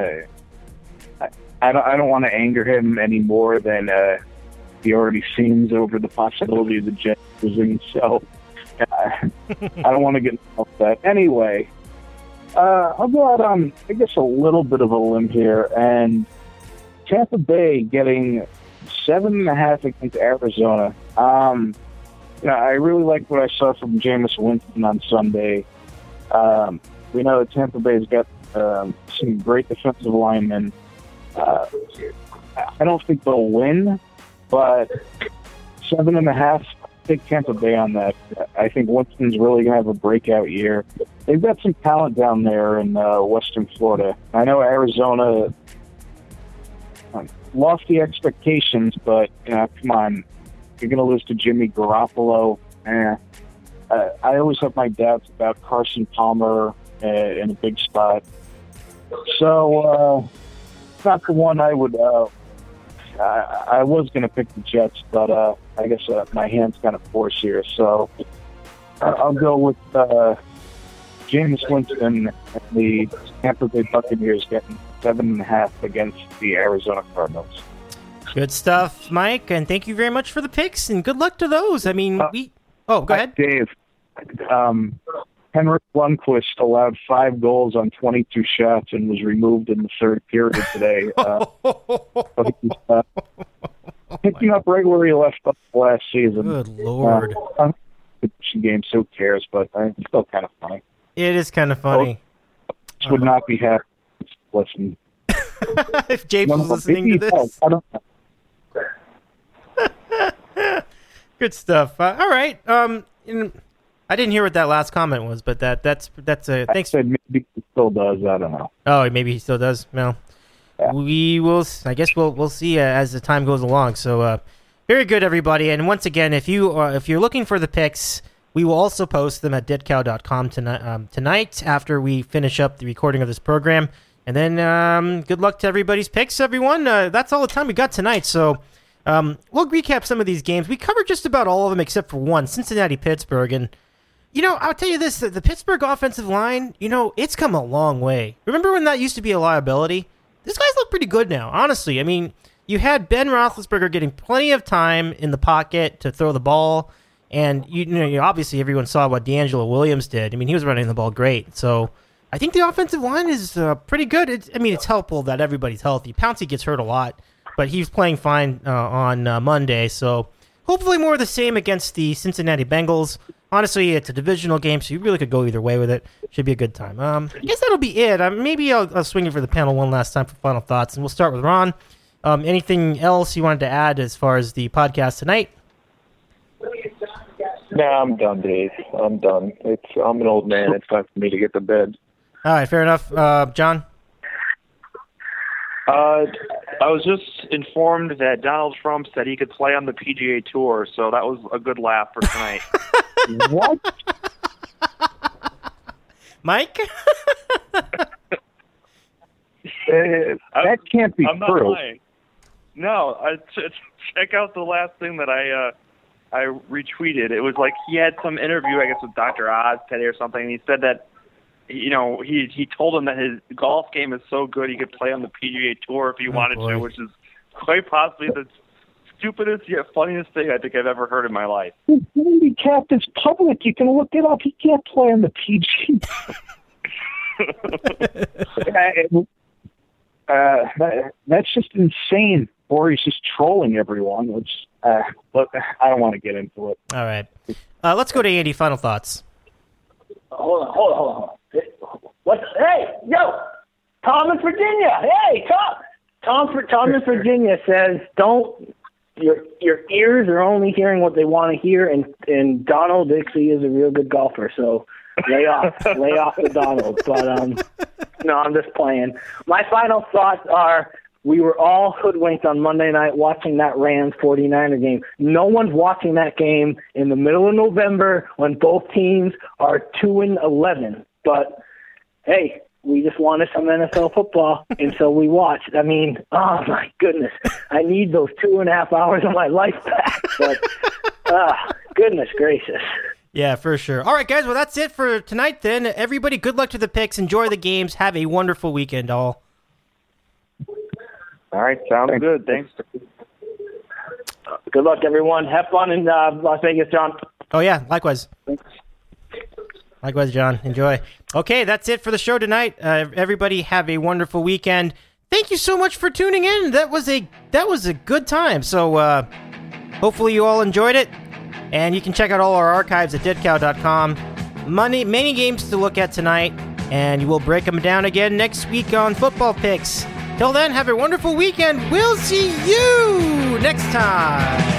C: I don't want to anger him any more than he already seems over the possibility of the Jets losing. So I don't want to get upset. Anyway, I'll go out on, I guess, a little bit of a limb here, and Tampa Bay getting 7.5 against Arizona. I really like what I saw from Jameis Winston on Sunday. We know that Tampa Bay's got some great defensive linemen. I don't think they'll win, but 7.5, take Tampa Bay on that. I think Winston's really going to have a breakout year. They've got some talent down there in Western Florida. I know Arizona lofty expectations, but come on, you're going to lose to Jimmy Garoppolo. I always have my doubts about Carson Palmer in a big spot. So it's not the one I would. I was going to pick the Jets, but I guess my hand's kind of forced here. So I'll go with Jameis Winston and the Tampa Bay Buccaneers getting 7.5 against the Arizona Cardinals.
A: Good stuff, Mike, and thank you very much for the picks, and good luck to those. I mean, go ahead.
C: Dave, Henrik Lundqvist allowed 5 goals on 22 shots and was removed in the third period today. Picking up right where he left off last season.
A: Good Lord.
C: Games, who cares, but it's still kind of funny.
A: It is kind of funny.
C: Would not be happy to listen.
A: If James was listening to this.
C: I don't know.
A: Good stuff. All right. I didn't hear what that last comment was, but that's a thanks.
C: I said maybe he still does. I don't know.
A: Oh, maybe he still does. Well, yeah. We will. I guess we'll see as the time goes along. So, very good, everybody. And once again, if you're looking for the picks, we will also post them at ditcow.com tonight after we finish up the recording of this program. And then good luck to everybody's picks, everyone. That's all the time we got tonight. So. We'll recap some of these games. We covered just about all of them except for one, Cincinnati-Pittsburgh. And, I'll tell you this, the Pittsburgh offensive line, it's come a long way. Remember when that used to be a liability? These guys look pretty good now, honestly. I mean, you had Ben Roethlisberger getting plenty of time in the pocket to throw the ball. And, obviously everyone saw what DeAngelo Williams did. I mean, he was running the ball great. So I think the offensive line is pretty good. It's helpful that everybody's healthy. Pouncey gets hurt a lot. But he's playing fine on Monday, so hopefully more of the same against the Cincinnati Bengals. Honestly, it's a divisional game, so you really could go either way with it. Should be a good time. I guess that'll be it. Maybe I'll swing it for the panel one last time for final thoughts, and we'll start with Ron. Anything else you wanted to add as far as the podcast tonight?
H: Nah, I'm done, Dave. I'm done. I'm an old man. It's time for me to get to bed.
A: All right, fair enough. John?
G: I was just informed that Donald Trump said he could play on the PGA Tour, so that was a good laugh for tonight.
C: What?
A: Mike?
C: That can't be
G: I'm not
C: true.
G: lying. No, check out the last thing that I retweeted. It was like he had some interview, I guess, with Dr. Oz today or something, and he said that he told him that his golf game is so good he could play on the PGA Tour if he wanted to, which is quite possibly the stupidest yet funniest thing I think I've ever heard in my life.
C: His handicap is public. You can look it up. He can't play on the PGA. That's just insane. Or he's just trolling everyone, which but I don't want to get into it.
A: All right. Let's go to Andy. Final thoughts.
D: Hold on. Hey, yo, Tom in Virginia. Hey, Tom in Virginia says your ears are only hearing what they want to hear, and Donald Dixie is a real good golfer, so lay off the Donald. But no, I'm just playing. My final thoughts are: we were all hoodwinked on Monday night watching that Rams 49er game. No one's watching that game in the middle of November when both teams are 2-11. But hey, we just wanted some NFL football, and so we watched. I mean, oh my goodness, I need those 2.5 hours of my life back. But goodness gracious.
A: Yeah, for sure. All right, guys. Well, that's it for tonight then. Everybody, good luck to the picks. Enjoy the games. Have a wonderful weekend, all.
G: All right, sounds good. Thanks.
D: Good luck, everyone. Have fun in Las Vegas, John.
A: Oh, yeah. Likewise.
D: Thanks.
A: Likewise, John. Enjoy. Okay, that's it for the show tonight. Everybody have a wonderful weekend. thank you so much for tuning in. That was a good time. So hopefully you all enjoyed it. And you can check out all our archives at deadcow.com. Many games to look at tonight, and we'll break them down again next week on Football Picks. Till then, have a wonderful weekend. We'll see you next time.